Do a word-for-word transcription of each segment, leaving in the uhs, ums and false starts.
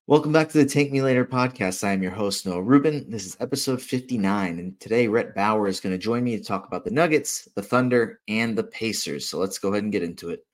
Welcome back to the Take Me Later podcast. I am your host, Noah Rubin. This is episode fifty-nine, and today Rhett Bauer is going to join me to talk about the Nuggets, the Thunder, and the Pacers. So let's go ahead and get into it.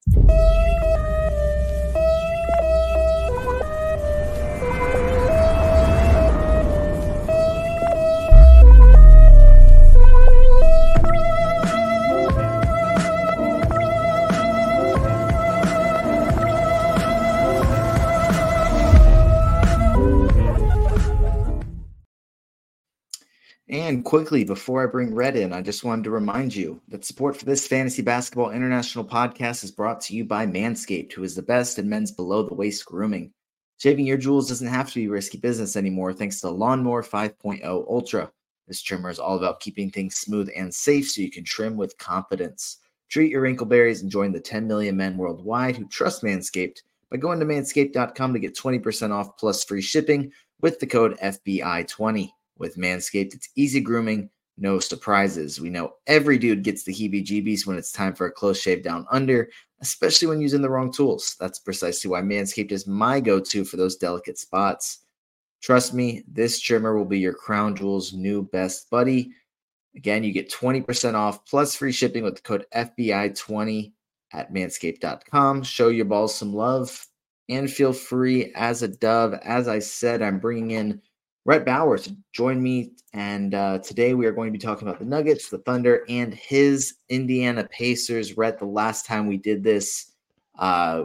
And quickly, before I bring Red in, I just wanted to remind you that support for this Fantasy Basketball International podcast is brought to you by Manscaped, who is the best in men's below-the-waist grooming. Shaving your jewels doesn't have to be risky business anymore thanks to the Lawnmower five point oh Ultra. This trimmer is all about keeping things smooth and safe so you can trim with confidence. Treat your wrinkleberries and join the ten million men worldwide who trust Manscaped by going to manscaped dot com to get twenty percent off plus free shipping with the code F B I twenty. With Manscaped, it's easy grooming, no surprises. We know every dude gets the heebie-jeebies when it's time for a close shave down under, especially when using the wrong tools. That's precisely why Manscaped is my go-to for those delicate spots. Trust me, this trimmer will be your crown jewel's new best buddy. Again, you get twenty percent off plus free shipping with the code F B I twenty at manscaped dot com. Show your balls some love and feel free as a dove. As I said, I'm bringing in Rhett Bauer to join me, and uh, today we are going to be talking about the Nuggets, the Thunder, and his Indiana Pacers. Rhett, the last time we did this uh,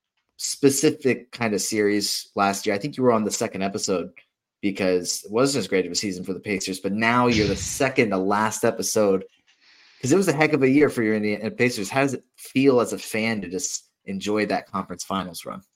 specific kind of series last year, I think you were on the second episode because it wasn't as great of a season for the Pacers, but now you're the second to last episode because it was a heck of a year for your Indiana Pacers. How does it feel as a fan to just enjoy that conference finals run?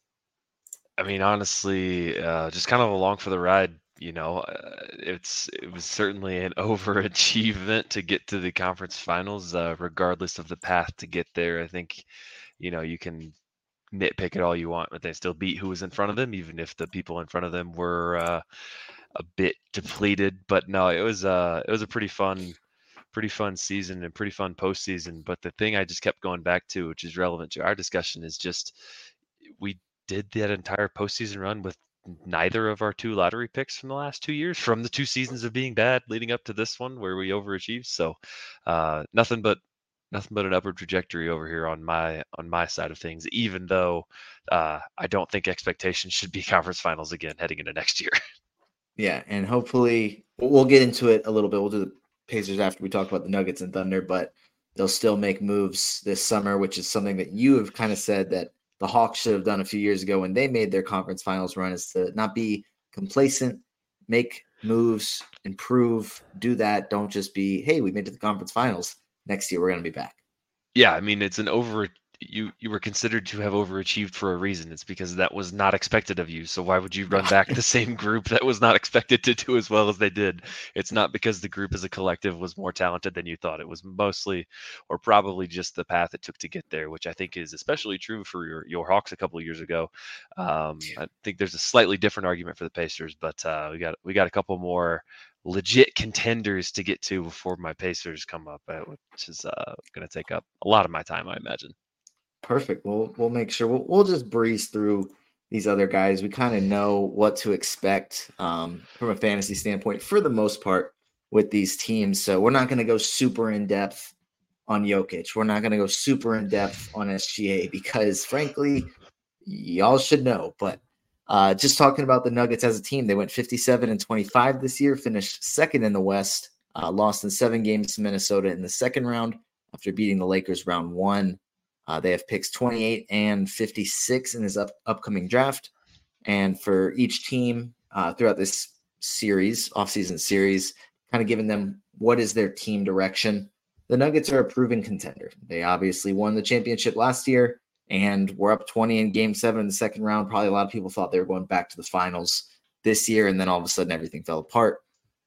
I mean, honestly, uh, just kind of along for the ride. You know, uh, it's it was certainly an overachievement to get to the conference finals, uh, regardless of the path to get there. I think, you know, you can nitpick it all you want, but they still beat who was in front of them, even if the people in front of them were uh, a bit depleted. But no, it was uh, it was a pretty fun, pretty fun season and pretty fun postseason. But the thing I just kept going back to, which is relevant to our discussion, is just we did that entire postseason run with neither of our two lottery picks from the last two years, from the two seasons of being bad leading up to this one where we overachieved. So uh, nothing but nothing but an upward trajectory over here on my on my side of things, even though uh, I don't think expectations should be conference finals again heading into next year. Yeah, and hopefully we'll get into it a little bit. We'll do the Pacers after we talk about the Nuggets and Thunder, but they'll still make moves this summer, which is something that you have kind of said that the Hawks should have done a few years ago when they made their conference finals run, is to not be complacent, make moves, improve, do that. Don't just be, hey, we made it to the conference finals. Next year, we're going to be back. Yeah, I mean, it's an over you you were considered to have overachieved for a reason. It's because that was not expected of you. So why would you run back the same group that was not expected to do as well as they did? It's not because the group as a collective was more talented than you thought. It was mostly or probably just the path it took to get there, which I think is especially true for your your Hawks a couple of years ago. Um, I think there's a slightly different argument for the Pacers, but uh, we got we got a couple more legit contenders to get to before my Pacers come up, uh, which is uh, going to take up a lot of my time, I imagine. Perfect. We'll we'll make sure we'll we'll just breeze through these other guys. We kind of know what to expect um, from a fantasy standpoint for the most part with these teams. So we're not going to go super in depth on Jokic. We're not going to go super in depth on S G A because, frankly, y'all should know. But uh, just talking about the Nuggets as a team, they went fifty-seven and twenty-five this year, finished second in the West, uh, lost in seven games to Minnesota in the second round after beating the Lakers round one. Uh, they have picks twenty-eight and fifty-six in this up, upcoming draft. And for each team uh, throughout this series, offseason series, kind of giving them what is their team direction. The Nuggets are a proven contender. They obviously won the championship last year and were up twenty in game seven in the second round. Probably a lot of people thought they were going back to the finals this year, and then all of a sudden everything fell apart.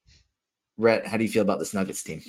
Rhett, how do you feel about this Nuggets team?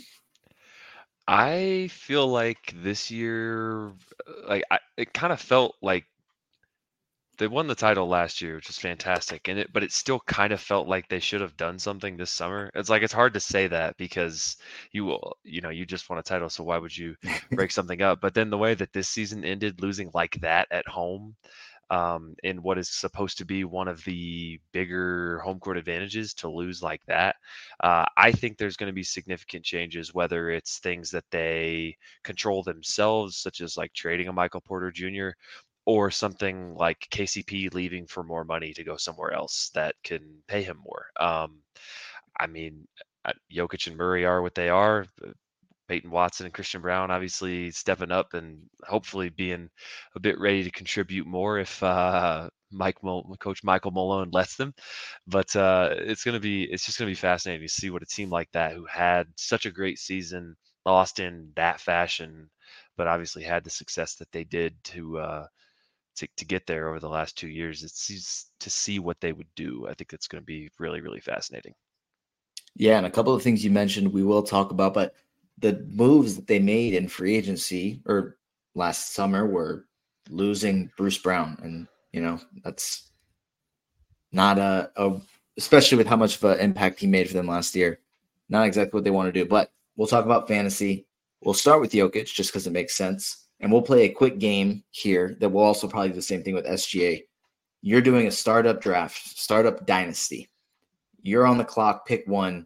I feel like this year, like I, it kind of felt like they won the title last year, which is fantastic, and it, but it still kind of felt like they should have done something this summer. It's like it's hard to say that because you will, you know, you just won a title, so why would you break something up? But then the way that this season ended, losing like that at home, um, in what is supposed to be one of the bigger home court advantages to lose like that. Uh, I think there's going to be significant changes, whether it's things that they control themselves, such as like trading a Michael Porter Junior, or something like K C P leaving for more money to go somewhere else that can pay him more. Um, I mean, uh, Jokic and Murray are what they are. Peyton Watson and Christian Brown obviously stepping up and hopefully being a bit ready to contribute more if uh, Mike Mal- Coach Michael Malone lets them. But uh, it's gonna be it's just gonna be fascinating to see what a team like that, who had such a great season, lost in that fashion, but obviously had the success that they did to uh, to, to get there over the last two years. It's to see what they would do. I think that's going to be really really fascinating. Yeah, and a couple of things you mentioned we will talk about, but the moves that they made in free agency or last summer were losing Bruce Brown, and you know that's not a, a especially with how much of an impact he made for them last year, not exactly what they want to do. But we'll talk about fantasy. We'll start with Jokic just because it makes sense, and we'll play a quick game here that will also probably do the same thing with S G A. You're doing a startup draft, startup dynasty. You're on the clock. Pick one.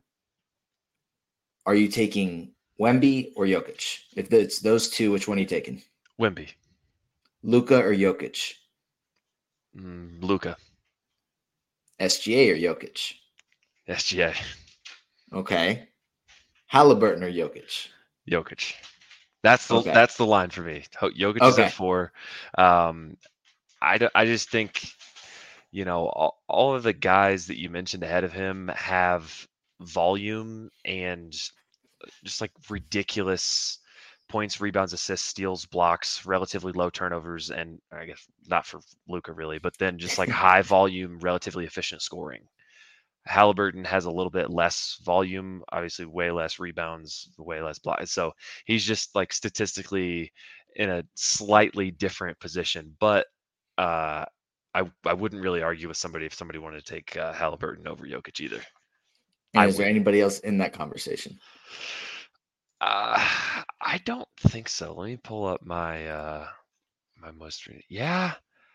Are you taking Wemby or Jokic? If it's those two, which one are you taking? Wemby. Luka or Jokic? Mm, Luka. S G A or Jokic? S G A. Okay. Halliburton or Jokic? Jokic. That's the okay. that's the line for me. Jokic okay. is at four. Um, I, I just think, you know, all, all of the guys that you mentioned ahead of him have volume and just like ridiculous points, rebounds, assists, steals, blocks, relatively low turnovers, and I guess not for Luka really, but then just like high volume, relatively efficient scoring. Halliburton has a little bit less volume, obviously way less rebounds, way less blocks. So he's just like statistically in a slightly different position. But uh, I I wouldn't really argue with somebody if somebody wanted to take uh, Halliburton over Jokic either. And I is there anybody else in that conversation? Uh, I don't think so. Let me pull up my uh, my most. Yeah.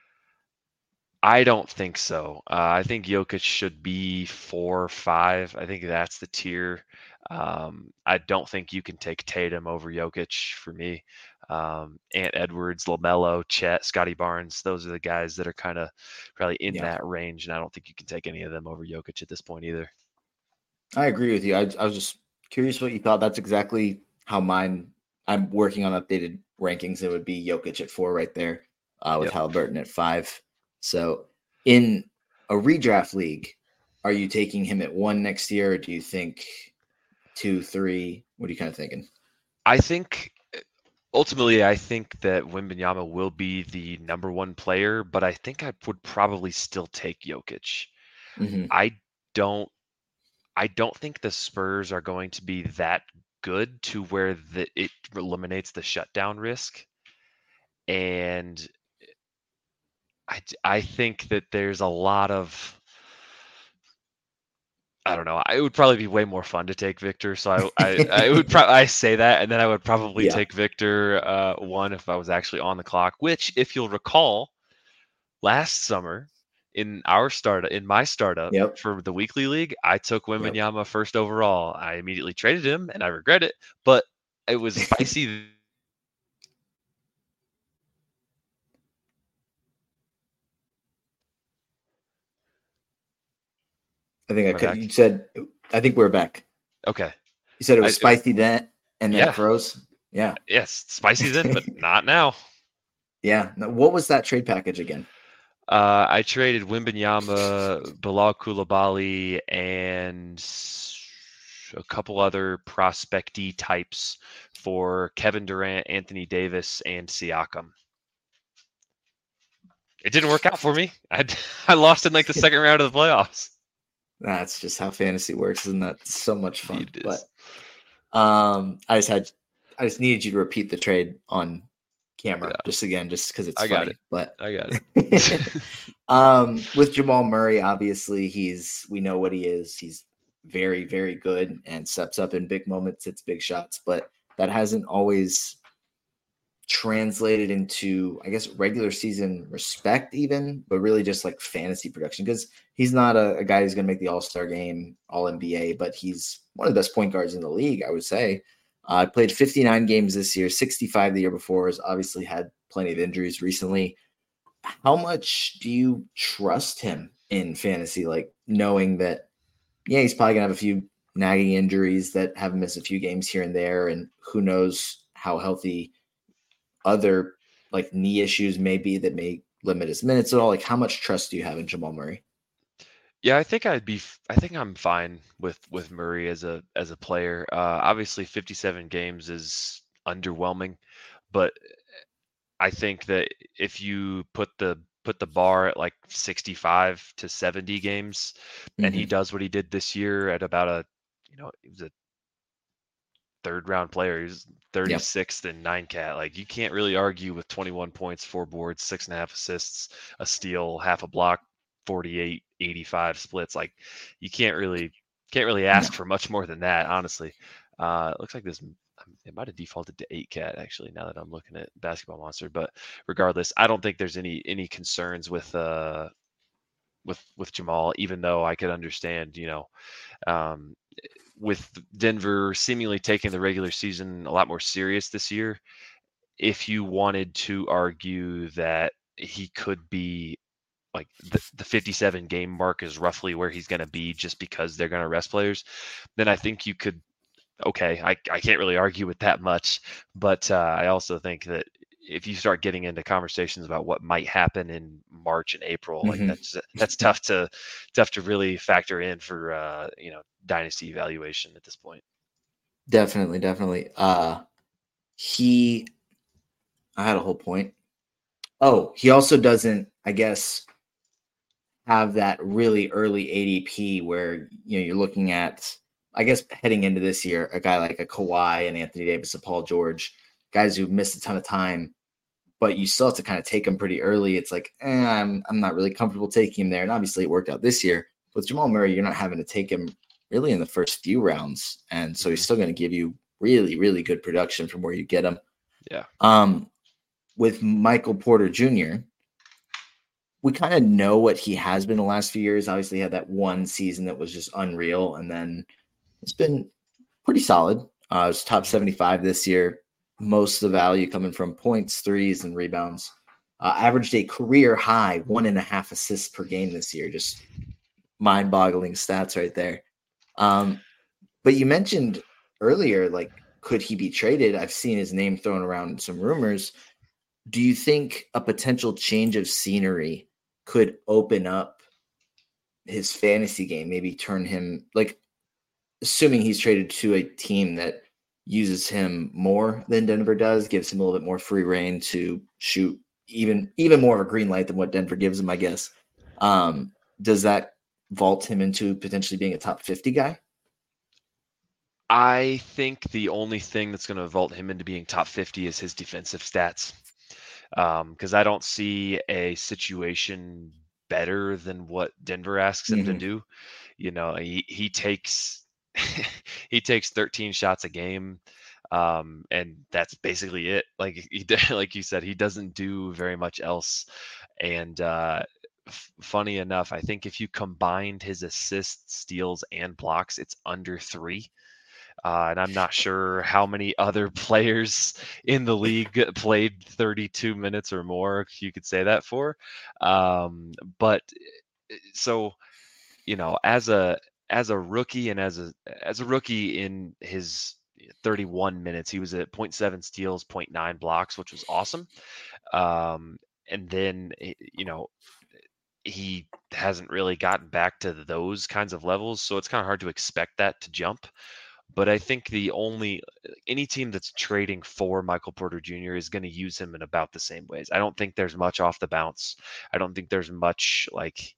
I don't think so. Uh, I think Jokic should be four or five. I think that's the tier. Um, I don't think you can take Tatum over Jokic for me. Um, Ant Edwards, LaMelo, Chet, Scotty Barnes, those are the guys that are kind of probably in yeah. that range, and I don't think you can take any of them over Jokic at this point either. I agree with you. I, I was just curious what you thought. That's exactly how mine. I'm working on updated rankings. It would be Jokic at four right there, uh, with yep. Halliburton at five. So in a redraft league, are you taking him at one next year, or do you think two, three? What are you kind of thinking? I think ultimately, I think that Wembanyama will be the number one player, but I think I would probably still take Jokic. Mm-hmm. I don't I don't think the Spurs are going to be that good to where the, it eliminates the shutdown risk. And I, I think that there's a lot of, I don't know. It would probably be way more fun to take Victor. So I, I, I would probably I say that, and then I would probably yeah. take Victor uh, one if I was actually on the clock. Which, if you'll recall, last summer in our startup, in my startup yep. for the weekly league, I took Wembanyama yep. first overall. I immediately traded him, and I regret it. But it was spicy. I think I could. You said, I think we're back. Okay. You said it was I, spicy then, and then yeah. it froze. Yeah. Yes, spicy then, but not now. Yeah. Now, what was that trade package again? Uh, I traded Wembanyama, Bilal Coulibaly, and a couple other prospecty types for Kevin Durant, Anthony Davis, and Siakam. It didn't work out for me. I I lost in like the second round of the playoffs. That's just how fantasy works, isn't that so much fun? But um, I just had, I just needed you to repeat the trade on camera, yeah. just again, just because it's I funny. Got it. But I got it. um, with Jamal Murray, obviously, he's we know what he is. He's very, very good and steps up in big moments, hits big shots, but that hasn't always translated into, I guess, regular season respect even, but really just like fantasy production, because he's not a, a guy who's going to make the All-Star game, All N B A, but he's one of the best point guards in the league, I would say. I uh, played fifty-nine games this year, sixty-five the year before. Has obviously had plenty of injuries recently. How much do you trust him in fantasy? Like knowing that, yeah, he's probably gonna have a few nagging injuries that have missed a few games here and there, and who knows how healthy other like knee issues may be that may limit his minutes at all. Like, how much trust do you have in Jamal Murray? Yeah, I think I'd be. f- I think I'm fine with with Murray as a as a player. Uh, obviously, fifty-seven games is underwhelming, but I think that if you put the put the bar at like sixty-five to seventy games, and he Mm-hmm. does what he did this year at about a, you know, he was a third round player. He's Yep. thirty-sixth in nine cat. Like you can't really argue with twenty-one points, four boards, six and a half assists, a steal, half a block, forty-eight, eighty-five splits. Like you can't really can't really No. ask for much more than that, honestly. Uh, it looks like this. It might have defaulted to eight cat actually. Now that I'm looking at Basketball Monster, but regardless, I don't think there's any any concerns with uh with with Jamal. Even though I could understand, you know, um, with Denver seemingly taking the regular season a lot more serious this year, if you wanted to argue that he could be like the, the fifty-seven game mark is roughly where he's going to be just because they're going to rest players, then I think you could, okay, I, I can't really argue with that much. But uh, I also think that if you start getting into conversations about what might happen in March and April, like Mm-hmm. that's that's tough to tough to really factor in for uh, you know, dynasty evaluation at this point. Definitely, definitely. Uh, he, I had a whole point. Oh, he also doesn't, I guess, have that really early A D P where, you know, you're looking at, I guess, heading into this year, a guy like a Kawhi and Anthony Davis and Paul George, guys who missed a ton of time, but you still have to kind of take them pretty early. It's like, eh, I'm I'm not really comfortable taking him there. And obviously it worked out this year. With Jamal Murray, you're not having to take him really in the first few rounds. And so he's Mhm. still going to give you really, really good production from where you get him. Yeah. Um, with Michael Porter Junior, we kind of know what he has been the last few years. Obviously, he had that one season that was just unreal, and then it's been pretty solid. Uh, it was top Mhm. seventy-five this year. Most of the value coming from points, threes, and rebounds. Uh, averaged a career high one and a half assists per game this year. Just mind-boggling stats right there. Um, but you mentioned earlier, like, could he be traded? I've seen his name thrown around in some rumors. Do you think a potential change of scenery could open up his fantasy game? Maybe turn him, like, assuming he's traded to a team that uses him more than Denver does, gives him a little bit more free reign to shoot even even more of a green light than what Denver gives him, I guess. Um, does that vault him into potentially being a top fifty guy? I think the only thing that's going to vault him into being top fifty is his defensive stats. Because I don't see a situation better than what Denver asks him to Mm-hmm. do. You know, he he takes he takes thirteen shots a game, um, and that's basically it. Like he, like you said, he doesn't do very much else. And uh, f- funny enough, I think if you combined his assists, steals, and blocks, it's under three. Uh, and I'm not sure how many other players in the league played thirty-two minutes or more, if you could say that for. Um, but eh, so, you know, as a as a rookie and as a as a rookie in his thirty-one minutes, he was at zero point seven steals, zero point nine blocks, which was awesome. Um, and then, eh, you know, he hasn't really gotten back to those kinds of levels, so it's kind of hard to expect that to jump. But I think the only any team that's trading for Michael Porter Junior is going to use him in about the same ways. I don't think there's much off the bounce. I don't think there's much like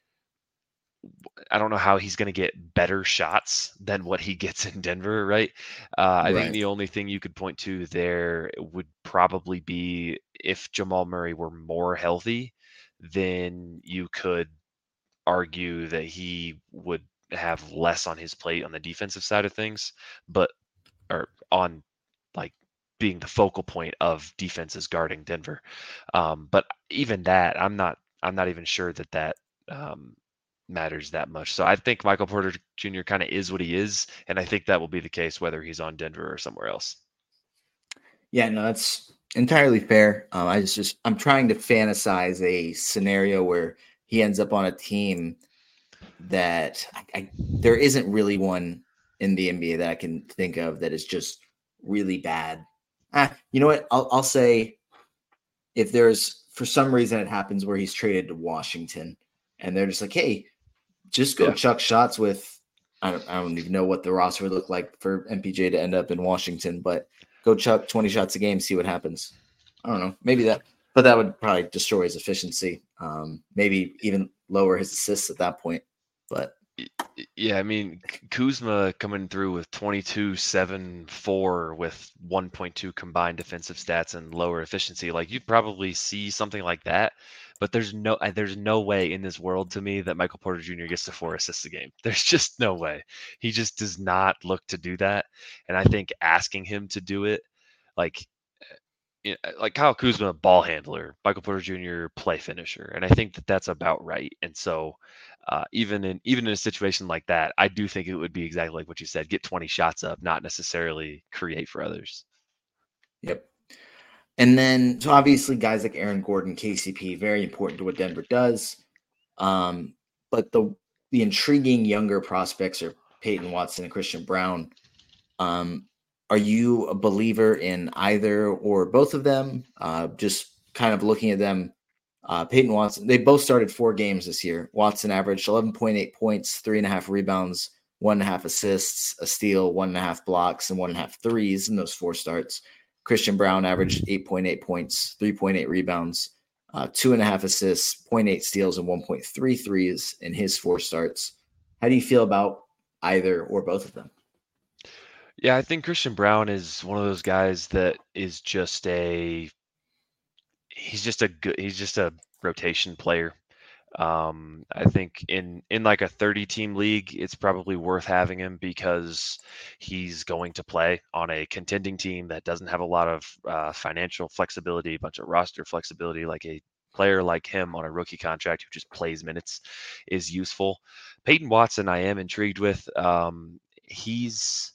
I don't know how he's going to get better shots than what he gets in Denver, right? Uh, I think Right. the only thing you could point to there would probably be if Jamal Murray were more healthy, then you could argue that he would have less on his plate on the defensive side of things, but or on like being the focal point of defenses guarding Denver. Um, but even that, I'm not I'm not even sure that that um, matters that much. So I think Michael Porter Junior kind of is what he is, and I think that will be the case whether he's on Denver or somewhere else. Yeah, no, that's entirely fair. Um, I just, just I'm trying to fantasize a scenario where he ends up on a team that I, I, there isn't really one in the N B A that I can think of that is just really bad. Ah, you know what? I'll, I'll say if there's for some reason it happens where he's traded to Washington and they're just like, hey, just go Yeah. chuck shots with, I don't, I don't even know what the roster would look like for M P J to end up in Washington, but go chuck twenty shots a game, see what happens. I don't know. Maybe that, but that would probably destroy his efficiency. Um, maybe even lower his assists at that point. But yeah, I mean, Kuzma coming through with twenty-two, seven, four with one point two combined defensive stats and lower efficiency. Like you'd probably see something like that, but there's no there's no way in this world to me that Michael Porter Junior gets to four assists a game. There's just no way. He just does not look to do that. And I think asking him to do it, like you know, like Kyle Kuzma, ball handler, Michael Porter Junior play finisher, and I think that that's about right. And so, uh, even in even in a situation like that, I do think it would be exactly like what you said: get twenty shots up, not necessarily create for others. Yep. And then, so obviously, guys like Aaron Gordon, K C P, very important to what Denver does. Um, but the the intriguing younger prospects are Peyton Watson and Christian Braun. Um, are you a believer in either or both of them? Uh, just kind of looking at them, uh, Peyton Watson, they both started four games this year. Watson averaged eleven point eight points, three and a half rebounds, one and a half assists, a steal, one and a half blocks, and one and a half threes in those four starts. Christian Braun averaged eight point eight points, three point eight rebounds, uh, two and a half assists, zero point eight steals, and one point three threes in his four starts. How do you feel about either or both of them? Yeah, I think Christian Braun is one of those guys that is just a he's just a good he's just a rotation player. Um, I think in in like a thirty team league, it's probably worth having him because he's going to play on a contending team that doesn't have a lot of uh, financial flexibility, a bunch of roster flexibility. Like a player like him on a rookie contract who just plays minutes is useful. Peyton Watson, I am intrigued with. Um, he's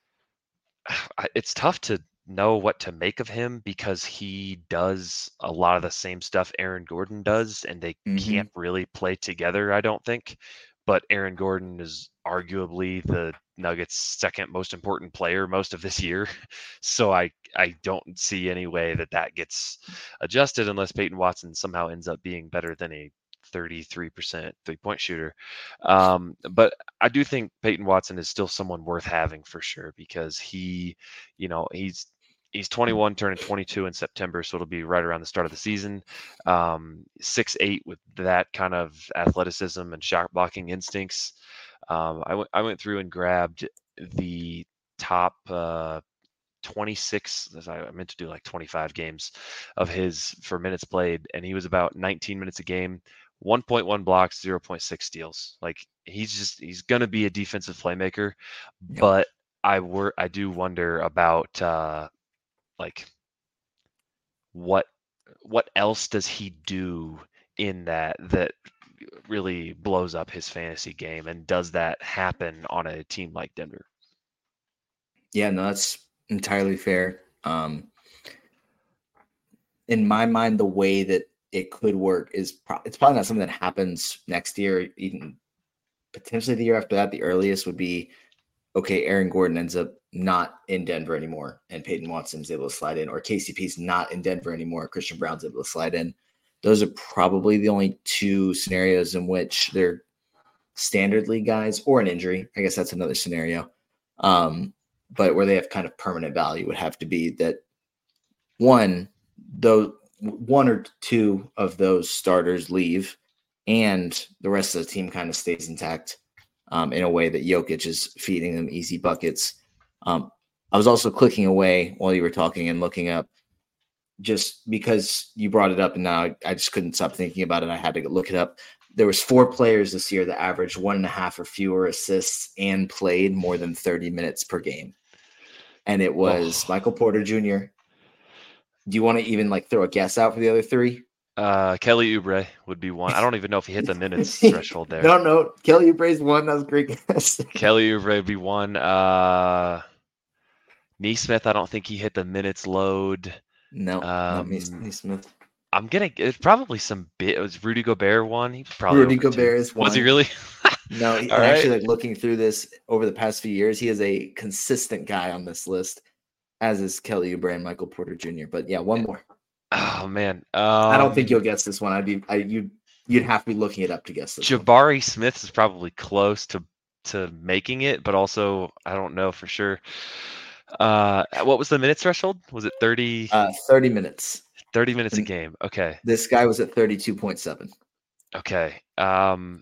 it's tough to know what to make of him because he does a lot of the same stuff Aaron Gordon does, and they Mm-hmm. can't really play together, I don't think. But Aaron Gordon is arguably the Nuggets' second most important player most of this year. So I I don't see any way that that gets adjusted unless Peyton Watson somehow ends up being better than a thirty-three percent three-point shooter. Um, but I do think Peyton Watson is still someone worth having for sure because he, you know, he's he's twenty-one, turning twenty-two in September, so it'll be right around the start of the season. Um, six eight with that kind of athleticism and shot blocking instincts. Um, I went I went through and grabbed the top uh, twenty-six. I meant to do like twenty-five games of his for minutes played, and he was about nineteen minutes a game. one point one blocks, zero point six steals. Like he's just he's gonna be a defensive playmaker, Yep. but I were I do wonder about uh, like what what else does he do in that that really blows up his fantasy game, and does that happen on a team like Denver? Yeah, no, that's entirely fair. Um, in my mind, the way that it could work is pro- it's probably not something that happens next year, even potentially the year after that. The earliest would be, okay, Aaron Gordon ends up not in Denver anymore and Peyton Watson's able to slide in, or K C P's not in Denver anymore, Christian Braun's able to slide in. Those are probably the only two scenarios in which they're standard league guys, or an injury. I guess that's another scenario. Um, but where they have kind of permanent value would have to be that one, though one or two of those starters leave and the rest of the team kind of stays intact um, in a way that Jokic is feeding them easy buckets. Um, I was also clicking away while you were talking and looking up, just because you brought it up, and now I, I just couldn't stop thinking about it. I had to look it up. There was four players this year that averaged one and a half or fewer assists and played more than thirty minutes per game. And it was oh. Michael Porter Junior, Do you want to even like throw a guess out for the other three? Uh, Kelly Oubre would be one. I don't even know if he hit the minutes threshold there. No, no. Kelly Oubre's one. That was a great guess. Kelly Oubre would be one. Uh, Neesmith, I don't think he hit the minutes load. No, um, not Neesmith. I'm gonna. It's probably some bit. It was Rudy Gobert one. He was probably Rudy Gobert is one. Was he really? No, he, actually, right. like looking through this over the past few years, he is a consistent guy on this list, as is Kelly Oubre and Michael Porter Junior But yeah, one more. Oh man, um, I don't think you'll guess this one. I'd be, I you, you'd have to be looking it up to guess this. Jabari one. Smith is probably close to to making it, but also I don't know for sure. Uh, what was the minutes threshold? Was it thirty? Uh, thirty minutes. thirty minutes and a game. Okay. This guy was at thirty-two point seven. Okay. Um.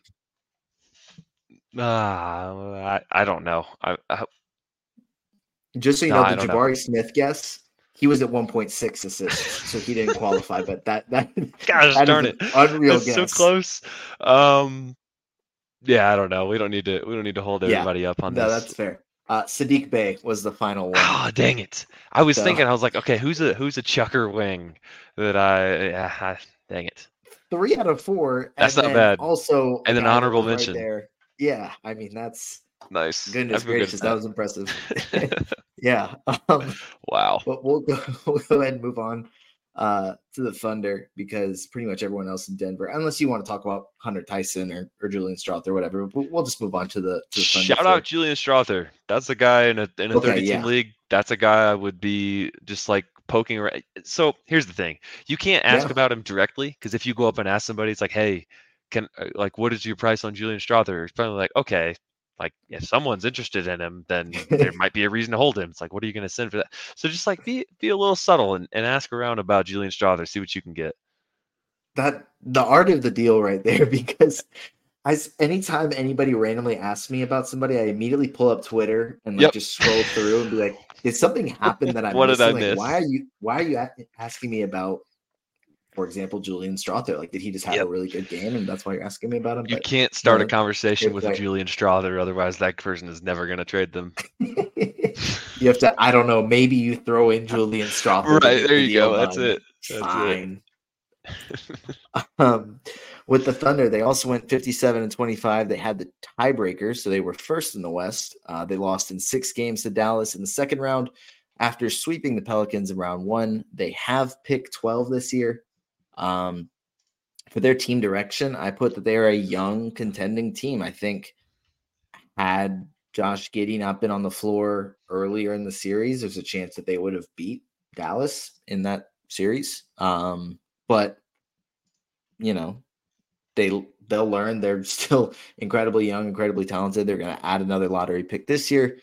Uh, I I don't know. I, I just so you no, know, the Jabari know. Smith guess. He was at one point six assists, so he didn't qualify. But that that gosh that darn it, unreal That's guess. So close. Um, yeah, I don't know. We don't need to. We don't need to hold everybody yeah, up on no, this. That's fair. Uh, Sadiq Bey was the final one. Oh dang it! I was so, thinking. I was like, okay, who's a who's a chucker wing that I? Yeah, I, dang it. Three out of four. That's not bad. Also, and an honorable mention right there. Yeah, I mean that's. Nice. Goodness gracious, that. that was impressive. yeah. Um, wow. But we'll go. We'll go ahead and move on uh, to the Thunder because pretty much everyone else in Denver, unless you want to talk about Hunter Tyson or, or Julian Strawther or whatever, we'll, we'll just move on to the. To the Thunder Shout floor. out Julian Strawther. That's a guy in a in a okay, thirty team yeah. league. That's a guy I would be just like poking around. So here's the thing: you can't ask yeah. about him directly because if you go up and ask somebody, it's like, hey, can like what is your price on Julian Strawther? It's probably like, okay. Like if someone's interested in him, then there might be a reason to hold him. It's like, what are you going to send for that? So just like be be a little subtle and, and ask around about Julian Strawther, see what you can get. That the art of the deal right there, because I anytime anybody randomly asks me about somebody, I immediately pull up Twitter and like yep. just scroll through and be like, did something happen that I'm what missing? Did I like, miss? Why are you why are you asking me about? For example, Julian Strawther, like, did he just have yep. a really good game, and that's why you're asking me about him? You but, can't start you know, a conversation with like, Julian Strawther, otherwise that person is never going to trade them. You have to, I don't know, maybe you throw in Julian Strawther. Right, there you go. That's it. That's Fine. It. um, with the Thunder, they also went fifty-seven and twenty-five. They had the tiebreakers, so they were first in the West. Uh, they lost in six games to Dallas in the second round after sweeping the Pelicans in round one. They have pick twelve this year. Um, for their team direction, I put that they are a young contending team. I think had Josh Giddey not been on the floor earlier in the series, there's a chance that they would have beat Dallas in that series. Um, but you know, they they'll learn. They're still incredibly young, incredibly talented. They're going to add another lottery pick this year.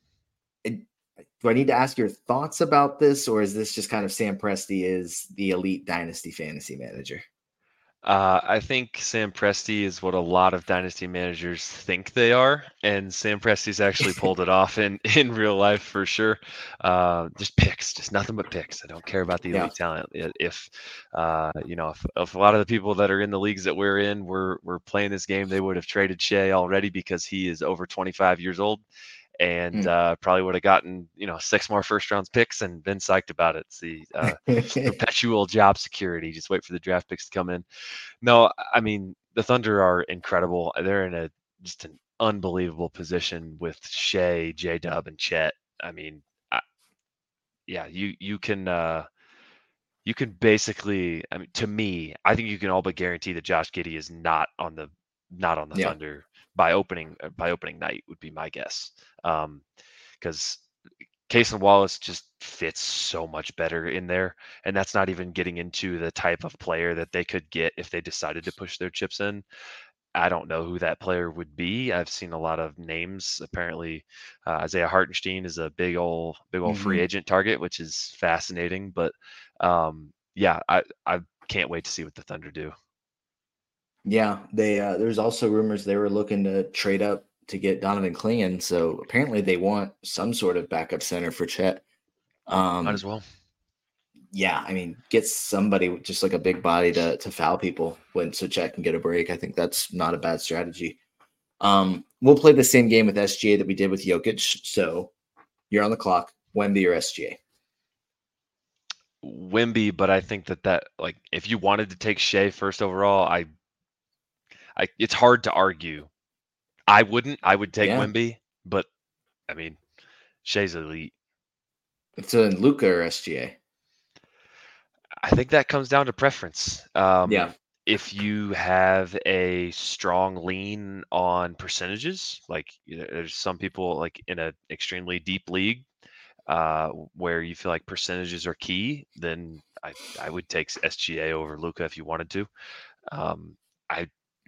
It, Do I need to ask your thoughts about this, or is this just kind of Sam Presti is the elite dynasty fantasy manager? Uh, I think Sam Presti is what a lot of dynasty managers think they are, and Sam Presti's actually pulled it off in, in real life for sure. Uh, just picks, just nothing but picks. I don't care about the elite yeah. talent. If uh, you know, if, if a lot of the people that are in the leagues that we're in were were playing this game, they would have traded Shea already because he is over twenty-five years old. And uh, probably would have gotten, you know, six more first round picks and been psyched about it. It's the uh, perpetual job security. Just wait for the draft picks to come in. No, I mean, the Thunder are incredible. They're in a just an unbelievable position with Shea, J-Dub, and Chet. I mean, I, yeah, you you can uh, you can basically. I mean, to me, I think you can all but guarantee that Josh Giddey is not on the not on the yeah. Thunder. By opening by opening night would be my guess, um, because Cason Wallace just fits so much better in there, and that's not even getting into the type of player that they could get if they decided to push their chips in. I don't know who that player would be. I've seen a lot of names. Apparently, uh, Isaiah Hartenstein is a big old big old mm-hmm. free agent target, which is fascinating. But um, yeah, I I can't wait to see what the Thunder do. Yeah, they uh, there's also rumors they were looking to trade up to get Donovan Clingan. So apparently they want some sort of backup center for Chet. Um, Might as well. Yeah, I mean, get somebody with just like a big body to to foul people when so Chet can get a break. I think that's not a bad strategy. Um, we'll play the same game with S G A that we did with Jokic. So you're on the clock. Wemby or S G A? Wemby, but I think that that like if you wanted to take Shea first overall, I, I it's hard to argue. I wouldn't. I would take Yeah. Wemby, but I mean, Shea's elite. It's a Luca or S G A. I think that comes down to preference. Yeah. Um, if you have a strong lean on percentages, like you know, there's some people like in an extremely deep league uh, where you feel like percentages are key, then I, I would take S G A over Luca if you wanted to. Um, I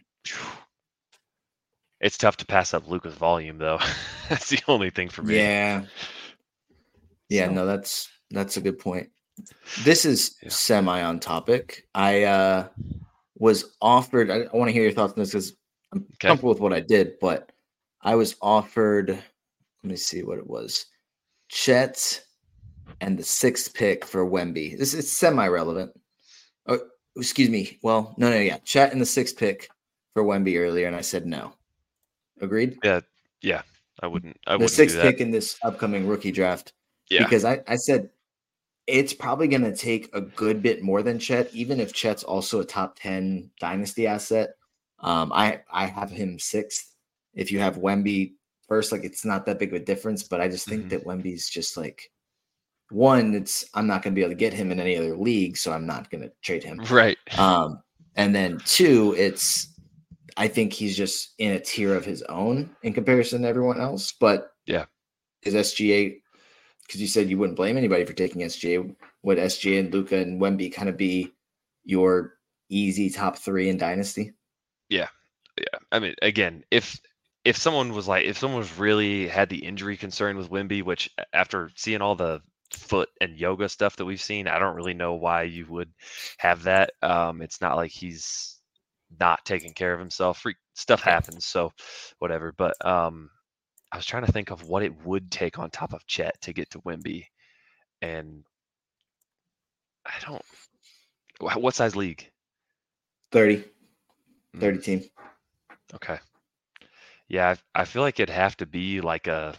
it's tough to pass up Luca's volume though. That's the only thing for me. Yeah. Yeah, So, no, that's that's a good point. This is yeah. semi on topic. I uh was offered I, I want to hear your thoughts on this because I'm Okay. comfortable with what I did, but I was offered, let me see what it was. Chet and the sixth pick for Wemby. This is semi-relevant. Oh, excuse me. Well, no, no, yeah. Chet and the sixth pick for Wemby earlier, and I said no. Agreed? Yeah. Yeah. I wouldn't. I The wouldn't do sixth that. pick in this upcoming rookie draft. Yeah. Because I, I said it's probably going to take a good bit more than Chet, even if Chet's also a top ten dynasty asset. Um, I I have him sixth. If you have Wemby first, like it's not that big of a difference, but I just think Mhm. that Wemby's just like one. It's I'm not going to be able to get him in any other league, so I'm not going to trade him. Right. Um, and then two, it's I think he's just in a tier of his own in comparison to everyone else. But Yeah. is S G A? Because you said you wouldn't blame anybody for taking S G A. Would S G A and Luca and Wemby kind of be your easy top three in Dynasty? Yeah. Yeah. I mean, again, if if someone was like, if someone was really had the injury concern with Wemby, which after seeing all the foot and yoga stuff that we've seen, I don't really know why you would have that. Um, it's not like he's not taking care of himself. Freak stuff Yeah. happens, so whatever. But um, I was trying to think of what it would take on top of Chet to get to Wemby, and I don't. wh- What size league? thirty. Mm, thirty team. okay. Yeah, I, I feel like it'd have to be like a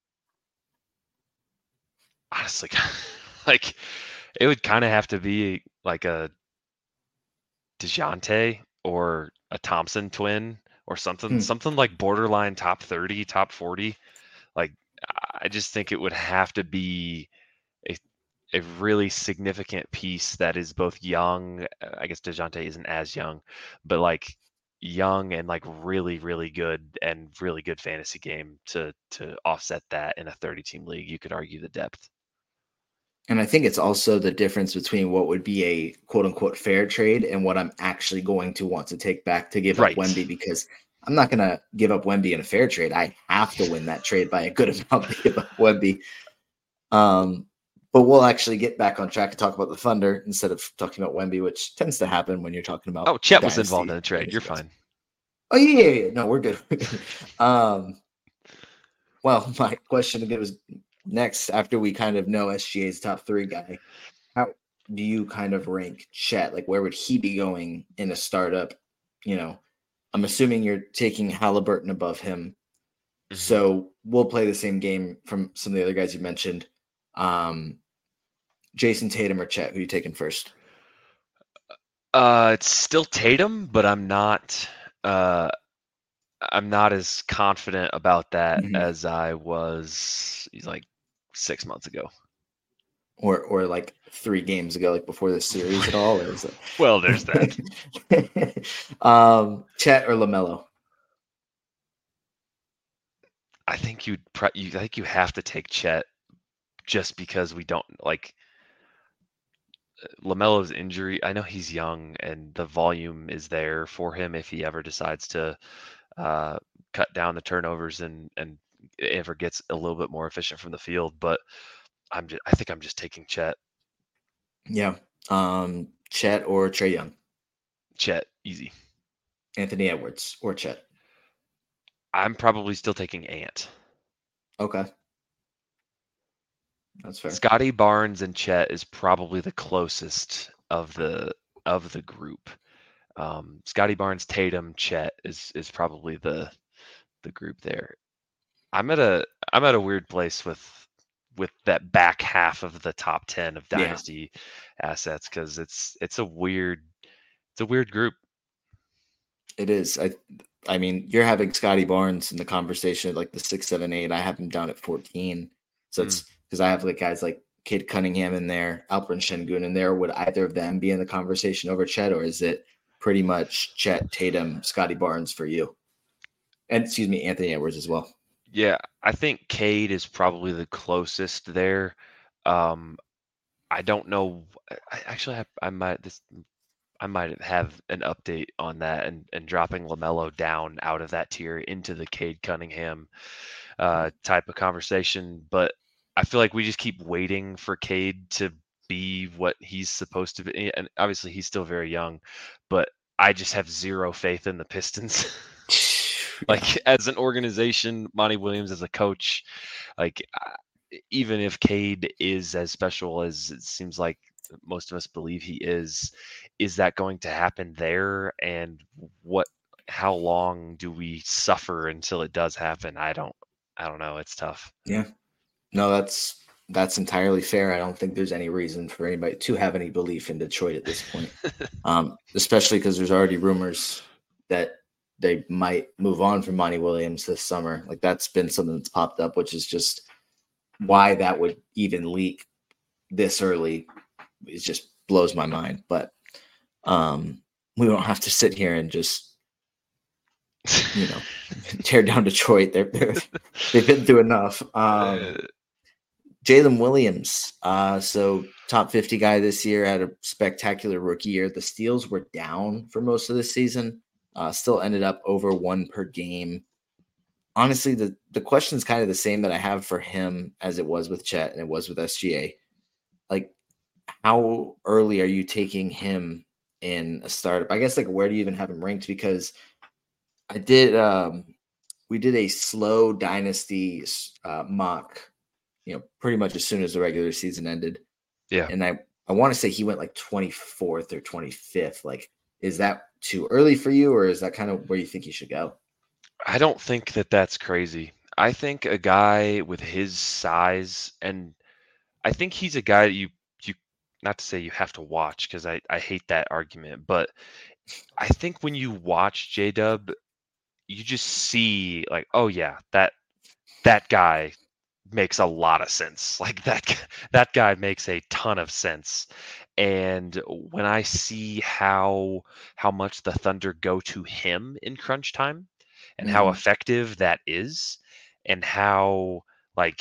honestly, like it would kind of have to be like a DeJounte or a Thompson twin or something, Hmm. something like borderline top thirty, top forty. Like I just think it would have to be a a really significant piece that is both young. uh, I guess DeJounte isn't as young, but like young and like really, really good and really good fantasy game to to offset that in a thirty team league. You could argue the depth. And I think it's also the difference between what would be a quote unquote fair trade and what I'm actually going to want to take back to give up Right. Wemby, because I'm not going to give up Wemby in a fair trade. I have to win that trade by a good amount to give up Wemby. Um, but we'll actually get back on track and talk about the Thunder instead of talking about Wemby, which tends to happen when you're talking about Oh, Chet was involved dynasty. in the trade. dynasty You're basketball. fine. Oh yeah, yeah, yeah. No, we're good. We're good. Um, well, my question again was next after we kind of know S G A's top three guy. How do you kind of rank Chet? Like, where would he be going in a startup? You know, I'm assuming you're taking Halliburton above him. Mhm. So we'll play the same game from some of the other guys you mentioned. Um, Jason Tatum or Chet? Who you taking first? Uh, it's still Tatum, but I'm not. Uh, I'm not as confident about that Mhm. as I was like six months ago. Or or like three games ago, like before this series at all, or is it? Well, there's that. um, Chet or LaMelo? I think you'd. Pre- you I think you have to take Chet just because we don't like LaMelo's injury. I know he's young and the volume is there for him if he ever decides to uh, cut down the turnovers and and ever gets a little bit more efficient from the field. But I'm just, I think I'm just taking Chet. Yeah. Um, Chet or Trey Young? Chet, easy. Anthony Edwards or Chet? I'm probably still taking Ant. Okay. That's fair. Scotty Barnes and Chet is probably the closest of the of the group. Um, Scotty Barnes, Tatum, Chet is is probably the the group there. I'm at a I'm at a weird place with with that back half of the top ten of Yeah, dynasty assets, because it's it's a weird it's a weird group. it is. I I mean, you're having Scotty Barnes in the conversation at like the six, seven, eight. I have him down at fourteen. So Mm. it's because I have like guys like Cade Cunningham in there, Alperen Şengün in there. Would either of them be in the conversation over Chet, or is it pretty much Chet, Tatum, Scotty Barnes for you? And excuse me, Anthony Edwards as well. Yeah, I think Cade is probably the closest there. Um, I don't know. I actually I, I might this I might have an update on that, and, and dropping LaMelo down out of that tier into the Cade Cunningham uh, type of conversation. But I feel like we just keep waiting for Cade to be what he's supposed to be. And obviously he's still very young, but I just have zero faith in the Pistons. Like, as an organization, Monty Williams as a coach, like uh, even if Cade is as special as it seems like most of us believe he is, is that going to happen there? And what, how long do we suffer until it does happen? I don't, I don't know. It's tough. Yeah, no, that's, that's entirely fair. I don't think there's any reason for anybody to have any belief in Detroit at this point. um, especially because there's already rumors that they might move on from Monty Williams this summer. Like, that's been something that's popped up, which is just why that would even leak this early. It just blows my mind. But um, we don't have to sit here and just, you know, tear down Detroit. They're, they're they've been through enough. Um, Jalen Williams, uh, so top fifty guy this year, had a spectacular rookie year. The steals were down for most of the season. Uh, still ended up over one per game. Honestly, the, the question is kind of the same that I have for him as it was with Chet and it was with S G A. Like, how early are you taking him in a startup? I guess, like, where do you even have him ranked? Because I did, um, we did a slow dynasty uh, mock, you know, pretty much as soon as the regular season ended. Yeah. And I, I want to say he went like twenty-fourth or twenty-fifth. Like, is that too early for you, or is that kind of where you think you should go? I don't think that that's crazy. I think a guy with his size, and I think he's a guy that you, you not to say you have to watch, because I, I hate that argument, but I think when you watch J-Dub, you just see like, oh yeah, that that guy makes a lot of sense. Like that that guy makes a ton of sense. And when I see how how much the Thunder go to him in crunch time, and how Mhm. effective that is, and how, like,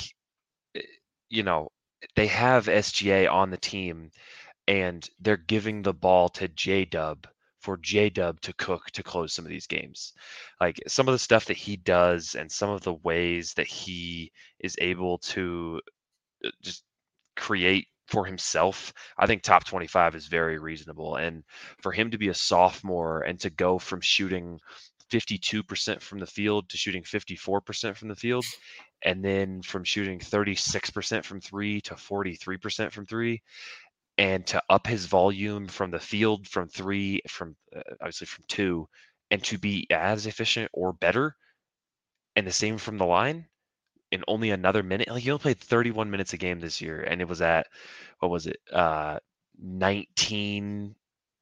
you know, they have S G A on the team, and they're giving the ball to J-Dub for J-Dub to cook to close some of these games. Like, some of the stuff that he does and some of the ways that he is able to uh, just create for himself, I think top twenty-five is very reasonable. And for him to be a sophomore and to go from shooting fifty-two percent from the field to shooting fifty-four percent from the field, and then from shooting thirty-six percent from three to forty-three percent from three, and to up his volume from the field from three, from uh, obviously from two, and to be as efficient or better, and the same from the line in only another minute. Like, he only played thirty-one minutes a game this year, and it was at, what was it, uh, nineteen,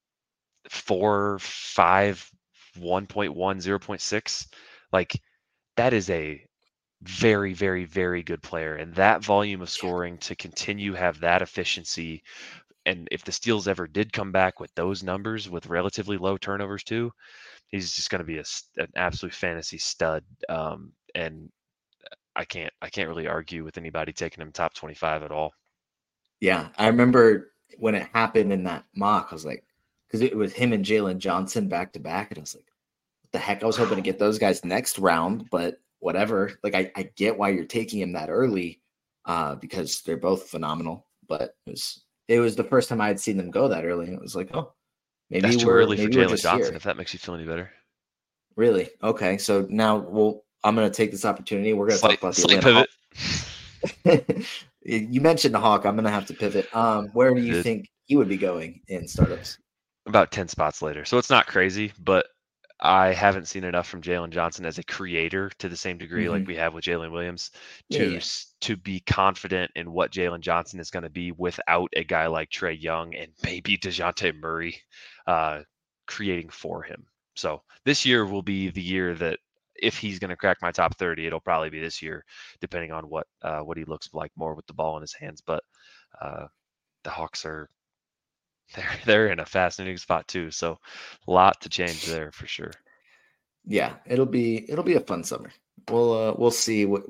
four, five, one point one, zero point six. Like, that is a very, very, very good player, and that volume of scoring to continue have that efficiency. And if the steals ever did come back with those numbers with relatively low turnovers too, he's just going to be a, an absolute fantasy stud. Um, and I can't I can't really argue with anybody taking him top twenty-five at all. Yeah, I remember when it happened in that mock, I was like, because it was him and Jalen Johnson back to back, and I was like, what the heck? I was hoping to get those guys next round, but whatever. Like, I, I get why you're taking him that early, uh, because they're both phenomenal. But it was it was the first time I had seen them go that early, and it was like, oh, maybe That's too we're early for maybe we're Jalen just Johnson, here. if that makes you feel any better. Really? Okay. So now we'll I'm gonna take this opportunity. We're gonna Slight, talk about the slight Atlanta pivot. Hawks. You mentioned the Hawk. I'm gonna have to pivot. Um, where do you Did. think he would be going in startups? About ten spots later. So it's not crazy, but I haven't seen enough from Jalen Johnson as a creator to the same degree Mm-hmm. like we have with Jalen Williams Yeah, to yeah. to be confident in what Jalen Johnson is going to be without a guy like Trae Young and maybe DeJounte Murray uh, creating for him. So this year will be the year that if he's going to crack my top thirty, it'll probably be this year, depending on what uh, what he looks like more with the ball in his hands. But uh, the Hawks are they're they're in a fascinating spot too. So a lot to change there for sure. Yeah, it'll be it'll be a fun summer. We'll uh, we'll see what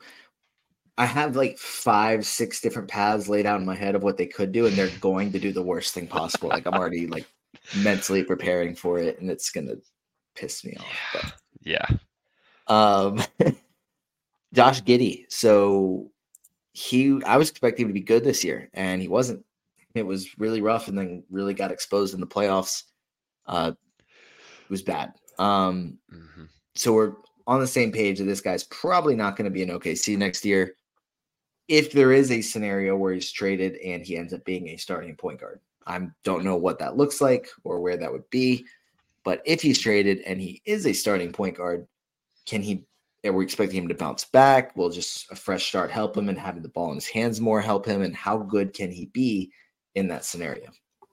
I have like five, six different paths laid out in my head of what they could do, and they're going to do the worst thing possible. Like I'm already like mentally preparing for it, and it's gonna piss me off. But Yeah. um Josh Giddey. So he I was expecting him to be good this year, and he wasn't. It was really rough and then really got exposed in the playoffs. Uh it was bad. Um hmm so we're on the same page that this guy's probably not going to be in O K C next year. If there is a scenario where he's traded and he ends up being a starting point guard, I don't know what that looks like or where that would be. But if he's traded and he is a starting point guard, can he? Are we expecting him to bounce back? Will just a fresh start help him, and having the ball in his hands more help him? And how good can he be in that scenario?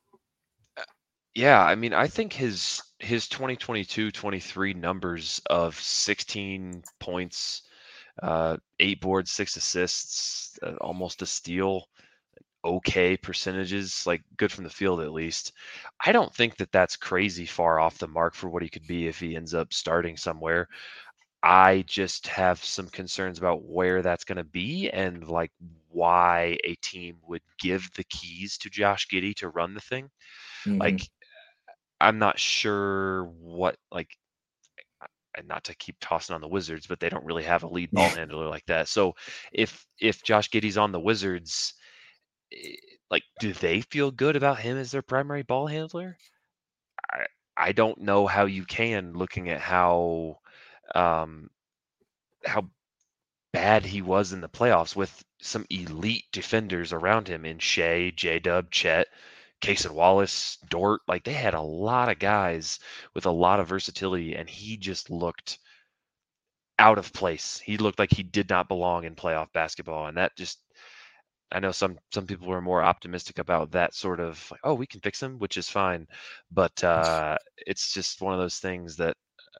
Yeah, I mean, I think his his twenty twenty-two twenty-three numbers of sixteen points, uh, eight boards, six assists, uh, almost a steal, okay percentages, like good from the field at least. I don't think that that's crazy far off the mark for what he could be if he ends up starting somewhere. I just have some concerns about where that's going to be and like why a team would give the keys to Josh Giddey to run the thing. Mm-hmm. Like, I'm not sure what like and not to keep tossing on the Wizards, but they don't really have a lead ball handler like that. So if if Josh Giddey's on the Wizards, eh, like do they feel good about him as their primary ball handler? I I don't know how you can looking at how um how bad he was in the playoffs with some elite defenders around him in Shea, J-Dub, Chet, Cason Wallace, Dort. Like they had a lot of guys with a lot of versatility, and he just looked out of place. He looked like he did not belong in playoff basketball, and that just I know some some people were more optimistic about that sort of like, oh, we can fix him, which is fine, but uh, it's just one of those things that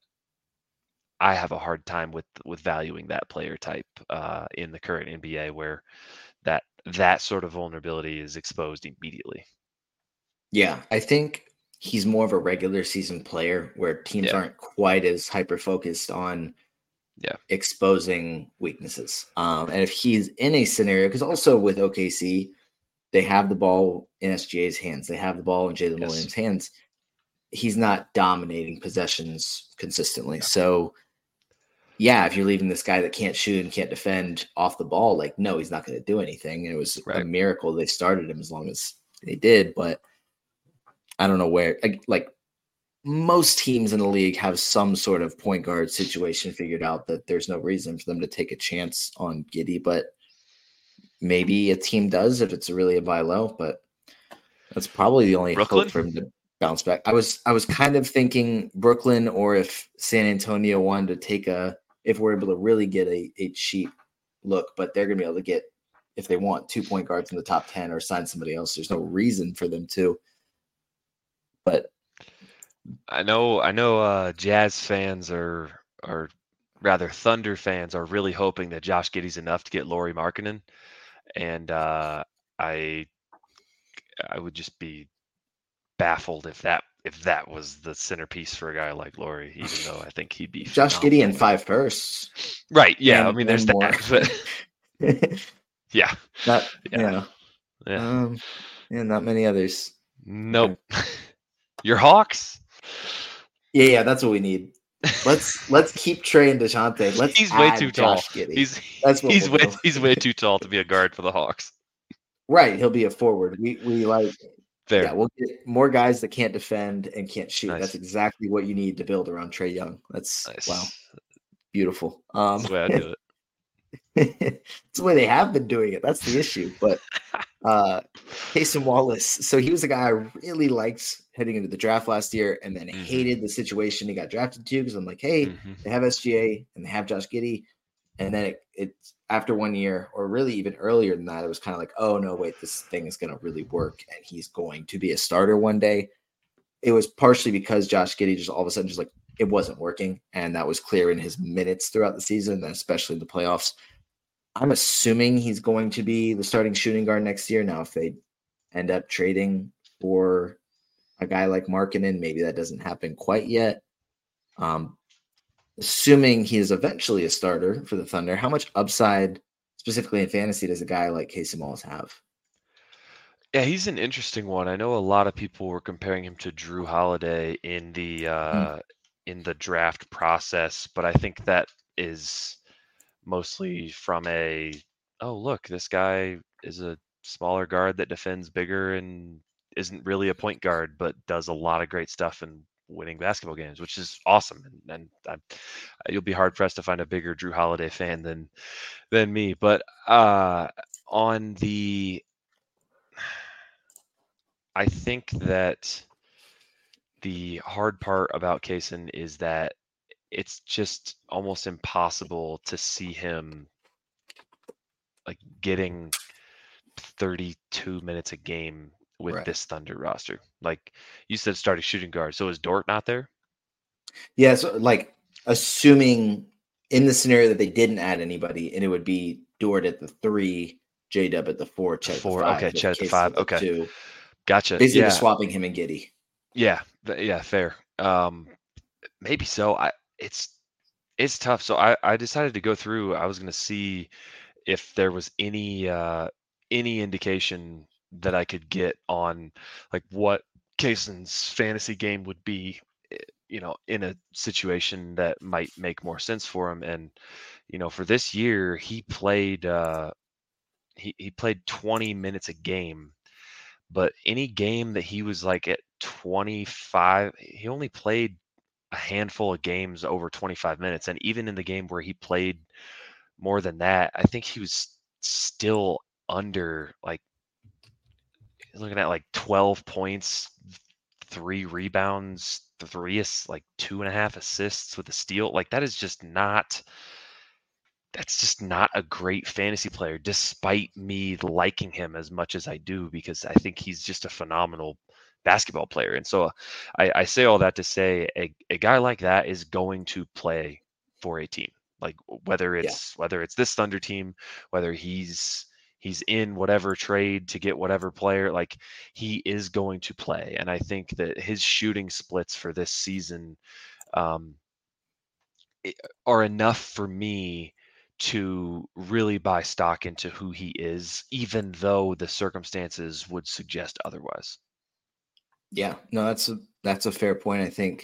I have a hard time with with valuing that player type uh, in the current N B A, where that that sort of vulnerability is exposed immediately. Yeah, I think he's more of a regular season player where teams Yeah. aren't quite as hyper focused on Yeah. exposing weaknesses. Um, and if he's in a scenario, because also with O K C, they have the ball in S G A's hands, they have the ball in Jalen Yes. Williams' hands. He's not dominating possessions consistently. Yeah. So, yeah, if you're leaving this guy that can't shoot and can't defend off the ball, like, no, he's not going to do anything. And it was Right. a miracle they started him as long as they did. But I don't know where, like, like most teams in the league have some sort of point guard situation figured out that there's no reason for them to take a chance on Giddey, but maybe a team does if it's really a buy low, but that's probably the only Brooklyn? hope for him to bounce back. I was I was kind of thinking Brooklyn, or if San Antonio wanted to take a, if we're able to really get a, a cheap look, but they're going to be able to get, if they want, two point guards in the top ten or sign somebody else. There's no reason for them to. But I know I know uh, Jazz fans are are rather Thunder fans are really hoping that Josh Giddey's enough to get Lauri Markkanen, and uh, I I would just be baffled if that if that was the centerpiece for a guy like Lauri, even though I think he'd be Josh phenomenal. Giddey in five firsts. Right. Yeah. And, I mean, there's that. But yeah. Not, yeah. You know, yeah. Um, yeah, not many others. Nope. Your Hawks? Yeah, yeah, that's what we need. Let's let's keep Trae and DeJounte. Let's he's way add too tall. Josh Giddey. He's That's what he's we'll way do. he's way too tall to be a guard for the Hawks. Right, he'll be a forward. We we like Fair. Yeah, we'll get more guys that can't defend and can't shoot. Nice. That's exactly what you need to build around Trae Young. That's Nice. wow, beautiful. Um, That's the way I do it. it's the way they have been doing it. That's the issue. But Uh, Cason Wallace. So he was a guy I really liked heading into the draft last year, and then Mm-hmm. hated the situation he got drafted to because I'm like, hey, Mm-hmm. they have S G A and they have Josh Giddey, and then it, it after one year, or really even earlier than that, it was kind of like, oh no, wait, this thing is going to really work, and he's going to be a starter one day. It was partially because Josh Giddey just all of a sudden just like it wasn't working, and that was clear in his minutes throughout the season, and especially in the playoffs. I'm assuming he's going to be the starting shooting guard next year. Now, if they end up trading for a guy like Markkanen, maybe that doesn't happen quite yet. Um, assuming he is eventually a starter for the Thunder, how much upside, specifically in fantasy, does a guy like Cason Wallace have? Yeah, he's an interesting one. I know a lot of people were comparing him to Drew Holiday in the uh, mm. in the draft process, but I think that is mostly from a, oh, look, this guy is a smaller guard that defends bigger and isn't really a point guard, but does a lot of great stuff in winning basketball games, which is awesome. And, and I, you'll be hard pressed to find a bigger Drew Holiday fan than than me. But uh, on the, I think that the hard part about Cason is that it's just almost impossible to see him like getting thirty-two minutes a game with right. this Thunder roster. Like you said, starting shooting guard. So is Dort not there? Yeah. So like assuming in the scenario that they didn't add anybody, and it would be Dort at the three, J-Dub at the four, Chet at the five. Okay, Chet at the five. The okay. Two. Gotcha. Basically yeah. just swapping him and Giddey. Yeah. Yeah. Fair. Um, maybe so. I, it's, it's tough. So I, I decided to go through, I was going to see if there was any, uh, any indication that I could get on like what Cason's fantasy game would be, you know, in a situation that might make more sense for him. And, you know, for this year, he played, uh, he, he played twenty minutes a game, but any game that he was like at twenty-five, he only played a handful of games over twenty-five minutes. And even in the game where he played more than that, I think he was still under like looking at like twelve points, three rebounds, three like two and a half assists with a steal. Like that is just not that's just not a great fantasy player, despite me liking him as much as I do, because I think he's just a phenomenal basketball player. And so I, I say all that to say a, a guy like that is going to play for a team. Like whether it's yeah. whether it's this Thunder team, whether he's he's in whatever trade to get whatever player, like he is going to play. And I think that his shooting splits for this season um, are enough for me to really buy stock into who he is, even though the circumstances would suggest otherwise. Yeah, no, that's a, that's a fair point. I think,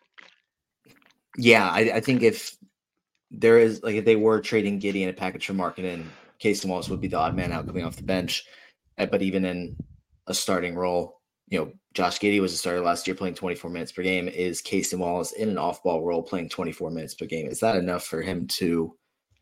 yeah, I, I think if there is like, if they were trading Giddey in a package for Markkanen, Cason Wallace would be the odd man out coming off the bench. But even in a starting role, you know, Josh Giddey was a starter last year playing twenty-four minutes per game. Is Cason Wallace in an off-ball role playing twenty-four minutes per game? Is that enough for him to?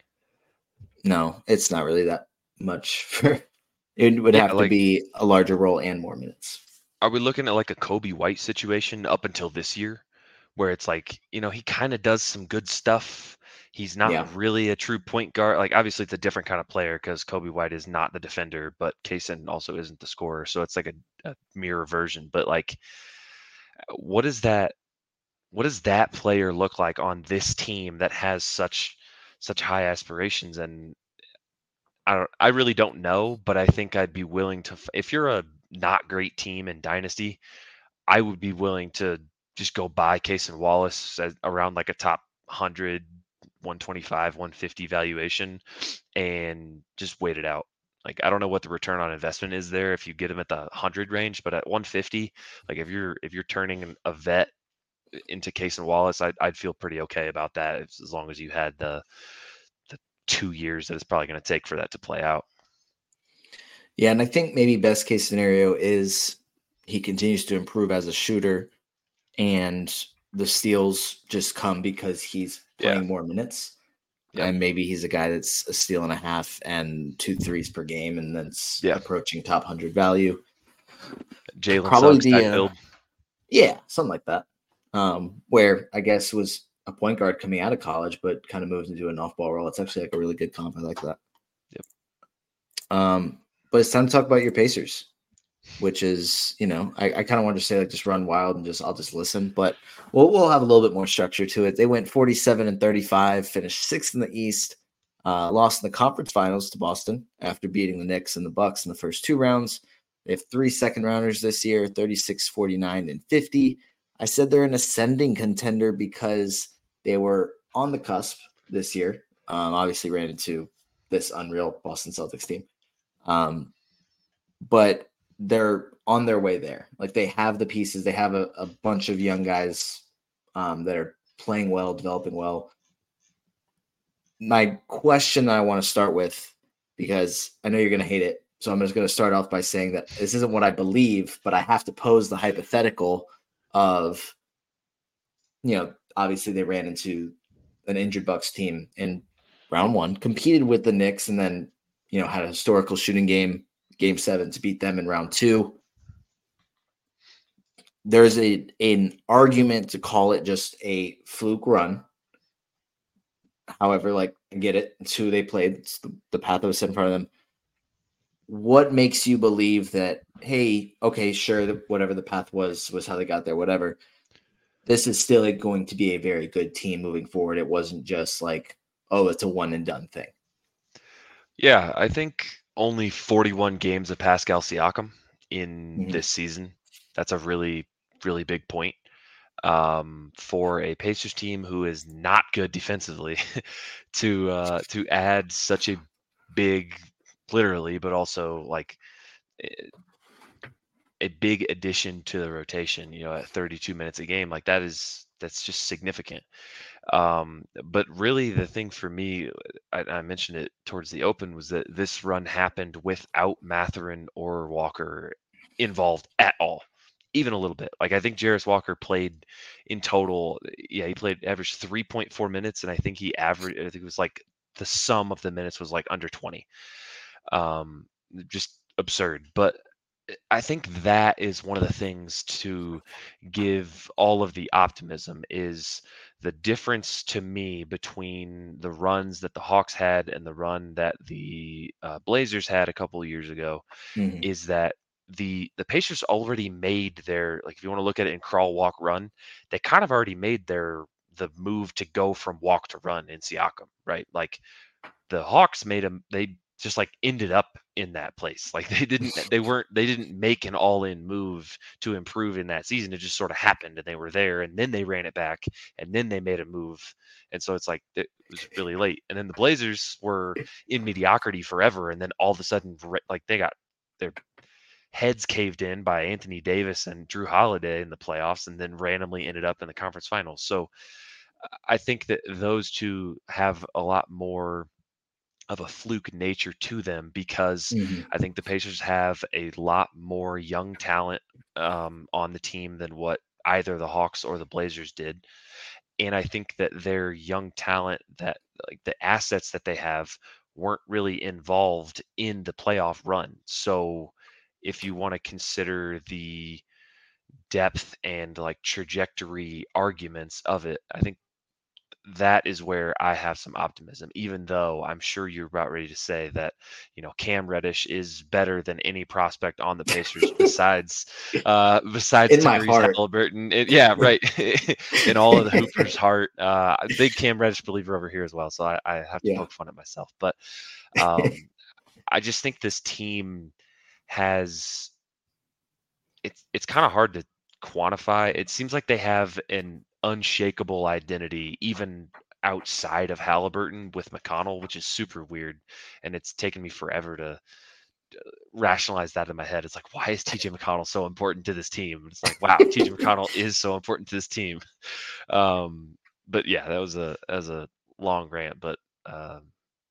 No, it's not really that much. For it would yeah, have like, to be a larger role and more minutes. Are we looking at like a Kobe White situation up until this year, where it's like, you know, he kind of does some good stuff. He's not yeah. really a true point guard. Like obviously it's a different kind of player because Kobe White is not the defender, but Cason also isn't the scorer. So it's like a, a mirror version. But like, what is that? What does that player look like on this team that has such such high aspirations? And I don't. I really don't know, but I think I'd be willing to. If you're a not great team in Dynasty, I would be willing to just go buy Cason Wallace at around like a top one hundred, one twenty-five, one fifty valuation and just wait it out. Like, I don't know what the return on investment is there if you get him at the one hundred range, but at one fifty, like if you're if you're turning a vet into Cason Wallace, I'd, I'd feel pretty okay about that as long as you had the the two years that it's probably going to take for that to play out. Yeah, and I think maybe best case scenario is he continues to improve as a shooter and the steals just come because he's playing yeah. more minutes. Yep. And maybe he's a guy that's a steal and a half and two threes per game, and that's yeah. approaching top one hundred value. Jalen Probably Suggs be type a, build. Yeah, something like that. Um, where I guess was a point guard coming out of college, but kind of moves into an off-ball role. It's actually like a really good comp. I like that. Yep. Um, but it's time to talk about your Pacers, which is, you know, I, I kind of wanted to say like just run wild and just I'll just listen, but we'll we'll have a little bit more structure to it. They went forty-seven and thirty-five, finished sixth in the East, uh, lost in the conference finals to Boston after beating the Knicks and the Bucks in the first two rounds. They have three second rounders this year, thirty-six, forty-nine, and fifty. I said they're an ascending contender because they were on the cusp this year. Um, obviously ran into this unreal Boston Celtics team. Um, but they're on their way there. Like they have the pieces. They have a, a bunch of young guys um, that are playing well, developing well. My question that I want to start with, because I know you're going to hate it, so I'm just going to start off by saying that this isn't what I believe, but I have to pose the hypothetical of, you know, obviously they ran into an injured Bucks team in round one, competed with the Knicks, and then, you know, had a historical shooting game, game seven to beat them in round two. There's a an argument to call it just a fluke run. However, like, I get it. It's who they played. It's the, the path that was set in front of them. What makes you believe that, hey, okay, sure, the, whatever the path was, was how they got there, whatever. This is still like, going to be a very good team moving forward. It wasn't just like, oh, it's a one and done thing. Yeah, I think only forty-one games of Pascal Siakam in Mhm. this season. That's a really, really big point. Um, for a Pacers team who is not good defensively, to uh, to add such a big, literally, but also like eh, a big addition to the rotation. You know, at thirty-two minutes a game, like that is that's just significant. Um, but really, the thing for me, I, I mentioned it towards the open, was that this run happened without Mathurin or Walker involved at all, even a little bit. Like I think Jarace Walker played in total, yeah, he played averaged three point four minutes, and I think he averaged, I think it was like the sum of the minutes was like under twenty. Um, just absurd. But I think that is one of the things to give all of the optimism is the difference to me between the runs that the Hawks had and the run that the uh, Blazers had a couple of years ago Mhm. is that the the Pacers already made their, like, if you want to look at it in crawl, walk, run, they kind of already made their the move to go from walk to run in Siakam, right? Like the Hawks made them, they just like ended up in that place. Like they didn't, they weren't, they didn't make an all in move to improve in that season. It just sort of happened and they were there and then they ran it back and then they made a move. And so it's like, it was really late. And then the Blazers were in mediocrity forever. And then all of a sudden, like they got their heads caved in by Anthony Davis and Drew Holiday in the playoffs and then randomly ended up in the conference finals. So I think that those two have a lot more of a fluke nature to them because Mhm. I think the Pacers have a lot more young talent um, on the team than what either the Hawks or the Blazers did. And I think that their young talent, that like the assets that they have, weren't really involved in the playoff run. So if you want to consider the depth and like trajectory arguments of it, I think that is where I have some optimism, even though I'm sure you're about ready to say that, you know, Cam Reddish is better than any prospect on the Pacers besides uh besides In my Tyrese heart. Halliburton. It, yeah, right. In all of the Hoopers' heart. Uh big Cam Reddish believer over here as well. So I, I have to Yeah. poke fun at myself. But um I just think this team has it's it's kind of hard to quantify. It seems like they have an unshakable identity, even outside of Halliburton with McConnell, which is super weird. And it's taken me forever to rationalize that in my head. It's like, why is T J McConnell so important to this team? It's like, wow, T J McConnell is so important to this team. Um, but yeah, that was a that was a long rant, but um,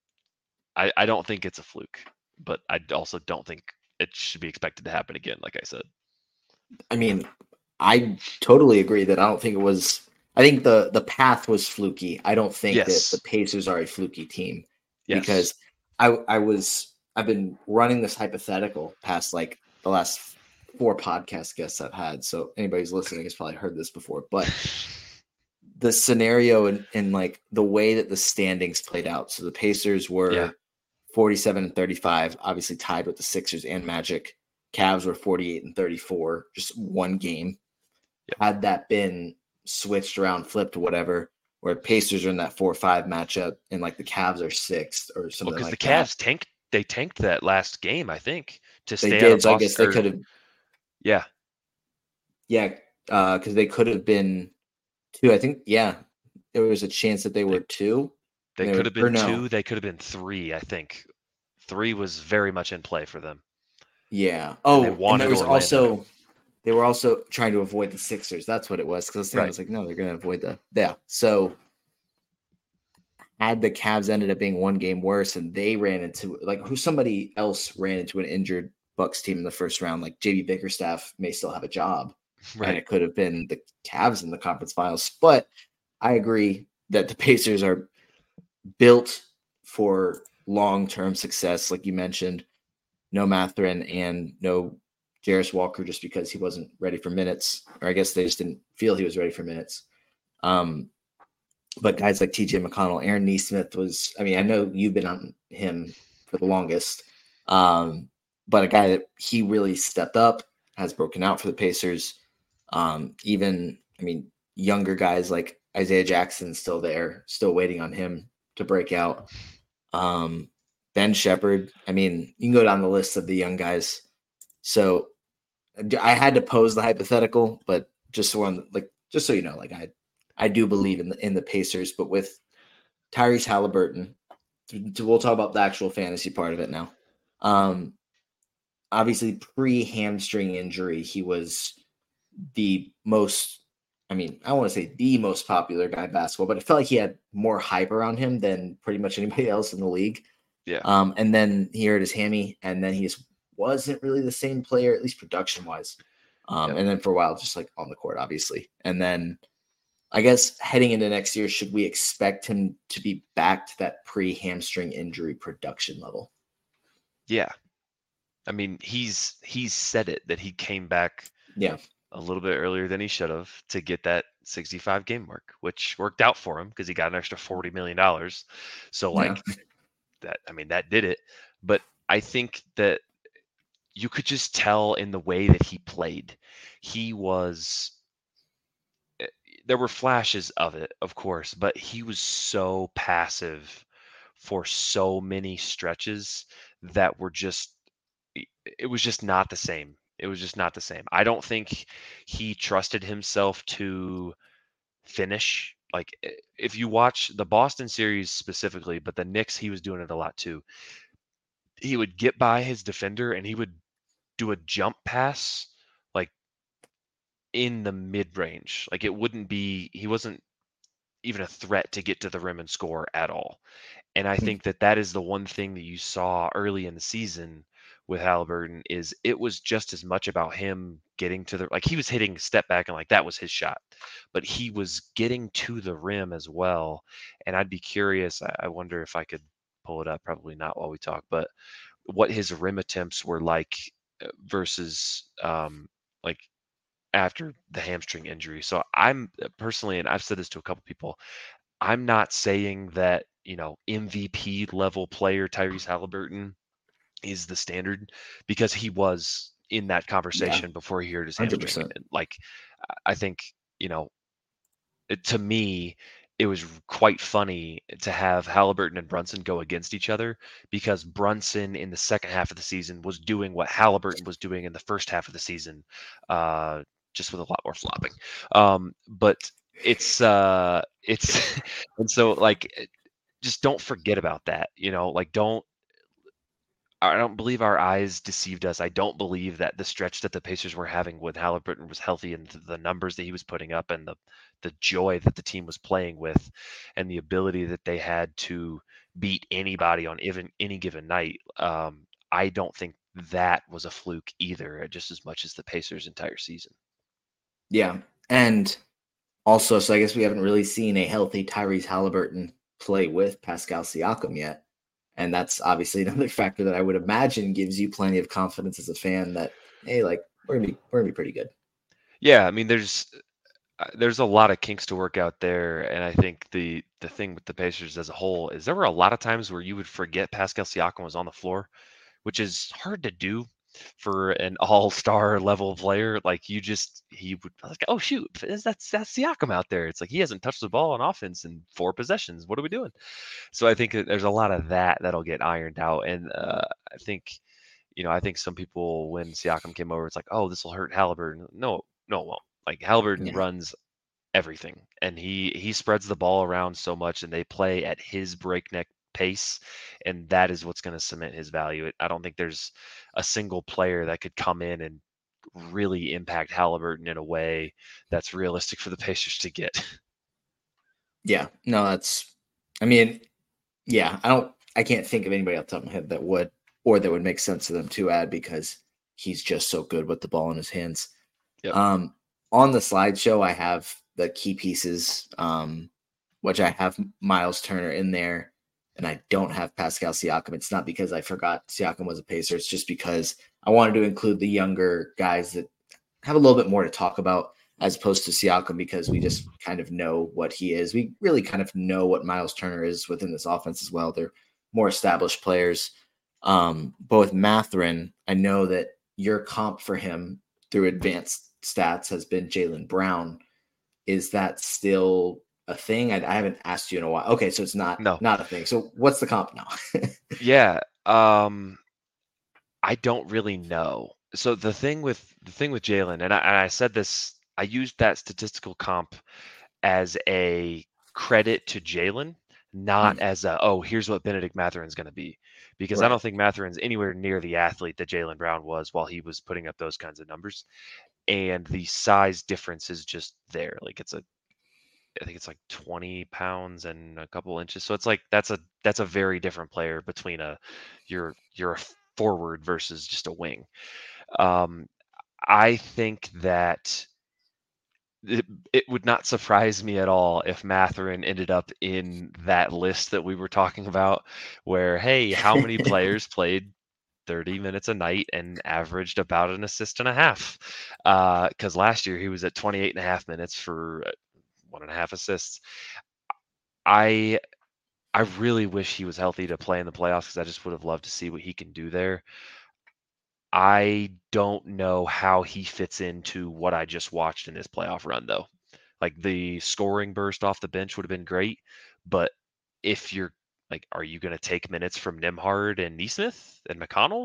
I, I don't think it's a fluke, but I also don't think it should be expected to happen again, like I said. I mean, I totally agree that I don't think it was I think the the path was fluky. I don't think that the Yes. Pacers are a fluky team Yes. because I I was I've been running this hypothetical past like the last four podcast guests I've had. So anybody who's listening has probably heard this before, but the scenario and, and like the way that the standings played out. So the Pacers were Yeah. forty-seven and thirty-five, obviously tied with the Sixers and Magic. Cavs were forty-eight and thirty-four, just one game. Yep. Had that been switched around, flipped, whatever, where Pacers are in that four or five matchup and like the Cavs are sixth or something Well, because like the that. Cavs tanked, they tanked that last game, I think, to They stay out did, of so I Boston. guess they or- could have, Yeah. yeah, because they could have been two. I think, yeah, there was a chance that they were two. They They could were- have or been no. two. They could have been three, I think. Three was very much in play for them. Yeah. And Oh, they and, wanted there was Orlando. also they were also trying to avoid the Sixers. That's what it was. Because I Right. was like, no, they're going to avoid the yeah. So had the Cavs ended up being one game worse, and they ran into like who somebody else ran into an injured Bucks team in the first round, like J B Bickerstaff may still have a job, and Right. it could have been the Cavs in the conference finals. But I agree that the Pacers are built for long-term success, like you mentioned. No Matherin and no Jarris Walker, just because he wasn't ready for minutes, or I guess they just didn't feel he was ready for minutes. Um, but guys like T J McConnell, Aaron Nesmith was, I mean, I know you've been on him for the longest, um, but a guy that he really stepped up, has broken out for the Pacers. Um, even, I mean, younger guys like Isaiah Jackson still there, still waiting on him to break out. Um, Ben Shepherd, I mean, you can go down the list of the young guys. So I had to pose the hypothetical, but just so on, like, just so you know, like I, I do believe in the in the Pacers, but with Tyrese Halliburton, we'll talk about the actual fantasy part of it now. Um, obviously, pre hamstring injury, he was the most. I mean, I want to say the most popular guy in basketball, but I felt like he had more hype around him than pretty much anybody else in the league. Yeah. Um, and then he hurt his hammy, and then he just wasn't really the same player, at least production wise. Um, Yep. And then for a while, just like on the court, obviously. And then I guess heading into next year, should we expect him to be back to that pre hamstring injury production level? Yeah. I mean, he's he's said it that he came back Yeah. a little bit earlier than he should have to get that sixty-five game mark, which worked out for him because he got an extra forty million dollars. So like Yeah. that, I mean, that did it. But I think that you could just tell in the way that he played. He was eh, there were flashes of it, of course, but he was so passive for so many stretches that were just it it was just not the same. It was just not the same. I don't think he trusted himself to finish. Like i- if you watch the Boston series specifically, but the Knicks, he was doing it a lot too. He would get by his defender and he would do a jump pass like in the mid range. Like it wouldn't be, he wasn't even a threat to get to the rim and score at all. And I think that that is the one thing that you saw early in the season with Halliburton is it was just as much about him getting to the like he was hitting step back and like that was his shot, but he was getting to the rim as well. And I'd be curious. I, I wonder if I could pull it up. Probably not while we talk, but what his rim attempts were like uh, versus um, like after the hamstring injury. So I'm uh, personally, and I've said this to a couple people, I'm not saying that, you know, M V P level player Tyrese Halliburton is the standard because he was in that conversation before he hurt his hamstring. one hundred percent. And like, I think, you know, it- to me, it was quite funny to have Halliburton and Brunson go against each other because Brunson in the second half of the season was doing what Halliburton was doing in the first half of the season, uh, just with a lot more flopping. Um, but it's uh, it's and so like eh, just don't forget about that. You know, like don't I don't believe our eyes deceived us. I don't believe that the stretch that the Pacers were having when Halliburton was healthy and th- the numbers that he was putting up and the the joy that the team was playing with and the ability that they had to beat anybody on even any given night. Um, I don't think that was a fluke either, uh, just as much as the Pacers' entire season. Yeah. And Also, so I guess we haven't really seen a healthy Tyrese Halliburton play with Pascal Siakam yet. And that's obviously another factor that I would imagine gives you plenty of confidence as a fan that, hey, like we're gonna be we're gonna be pretty good. Yeah, I mean, there's uh, there's a lot of kinks to work out there, and I think the the thing with the Pacers as a whole is there were a lot of times where you would forget Pascal Siakam was on the floor, which is hard to do for an all-star level player. Like you just he would like, oh shoot, that's that's that's Siakam out there. It's like he hasn't touched the ball on offense in four possessions. What are we doing? So I think that there's a lot of that that'll get ironed out, and uh, I think you know I think some people when Siakam came over, it's like, oh, this will hurt Halliburton. No, no, it won't. Like Halliburton Yeah. runs everything, and he he spreads the ball around so much, and they play at his breakneck pace, and that is what's going to cement his value. I don't think there's a single player that could come in and really impact Halliburton in a way that's realistic for the Pacers to get. Yeah. No, that's I mean, yeah, I don't I can't think of anybody off the top of my head that would or that would make sense to them to add because he's just so good with the ball in his hands. Yep. Um on the slideshow I have the key pieces, um, which I have Miles Turner in there, and I don't have Pascal Siakam. It's not because I forgot Siakam was a Pacer. It's just because I wanted to include the younger guys that have a little bit more to talk about as opposed to Siakam because we just kind of know what he is. We really kind of know what Miles Turner is within this offense as well. They're more established players. Um, but with Mathurin, I know that your comp for him through advanced stats has been Jaylen Brown. Is that still a thing? I, I haven't asked you in a while. Okay, so it's not No. not a thing. So what's the comp now? Yeah. Um, I don't really know. So the thing with the thing with Jaylen, and I, and I said this, I used that statistical comp as a credit to Jaylen, not Hmm, as a, oh, here's what Benedict Mathurin's going to be. Because I right. don't think Mathurin's anywhere near the athlete that Jaylen Brown was while he was putting up those kinds of numbers. And the size difference is just there. Like it's a, I think it's like twenty pounds and a couple inches. So it's like that's a that's a very different player between a you're you're a forward versus just a wing. Um, I think that it, it would not surprise me at all if Mathurin ended up in that list that we were talking about, where, hey, how many players played thirty minutes a night and averaged about an assist and a half? Because uh, last year he was at twenty-eight and a half minutes for uh, one and a half assists. I I really wish he was healthy to play in the playoffs because I just would have loved to see what he can do there. I don't know how he fits into what I just watched in this playoff run, though. Like the scoring burst off the bench would have been great, but if you're like, are you going to take minutes from Nimhard and Neesmith and McConnell?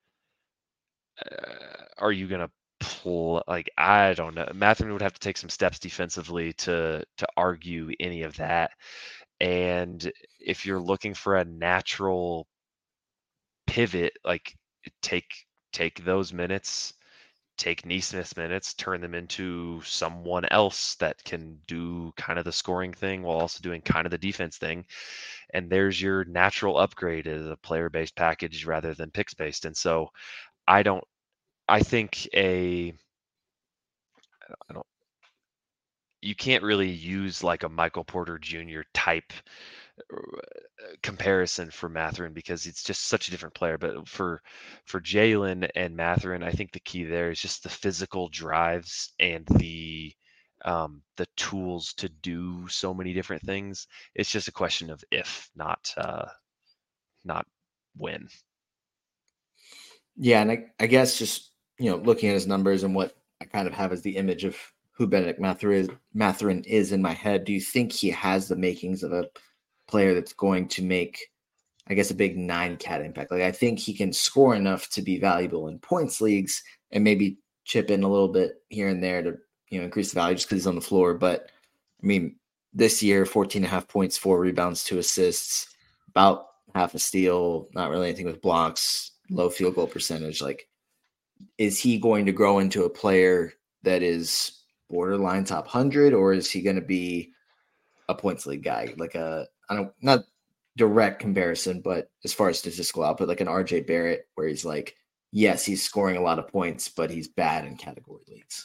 Uh, are you going to pull like I don't know. Mathurin would have to take some steps defensively to to argue any of that. And if you're looking for a natural pivot, like take take those minutes, take Neesmith's minutes, turn them into someone else that can do kind of the scoring thing while also doing kind of the defense thing. And there's your natural upgrade as a player-based package rather than picks-based. And so I don't I think a I don't you can't really use like a Michael Porter Junior type comparison for Mathurin because it's just such a different player. But for for Jaylen and Mathurin, I think the key there is just the physical drives and the um, the tools to do so many different things. It's just a question of if, not uh, not when. Yeah, and I, I guess just you know looking at his numbers and what I kind of have as the image of who Benedict Mathurin is, Mathurin is in my head. Do you think he has the makings of a player that's going to make, I guess, a big nine cat impact? Like I think he can score enough to be valuable in points leagues and maybe chip in a little bit here and there to you know increase the value just because he's on the floor. But I mean, this year, fourteen and a half points, four rebounds, two assists, about half a steal, not really anything with blocks, low field goal percentage. Like, is he going to grow into a player that is borderline top one hundred, or is he going to be a points league guy? Like a, I don't, not direct comparison, but as far as statistical output, like an R J Barrett, where he's like, yes, he's scoring a lot of points, but he's bad in category leagues.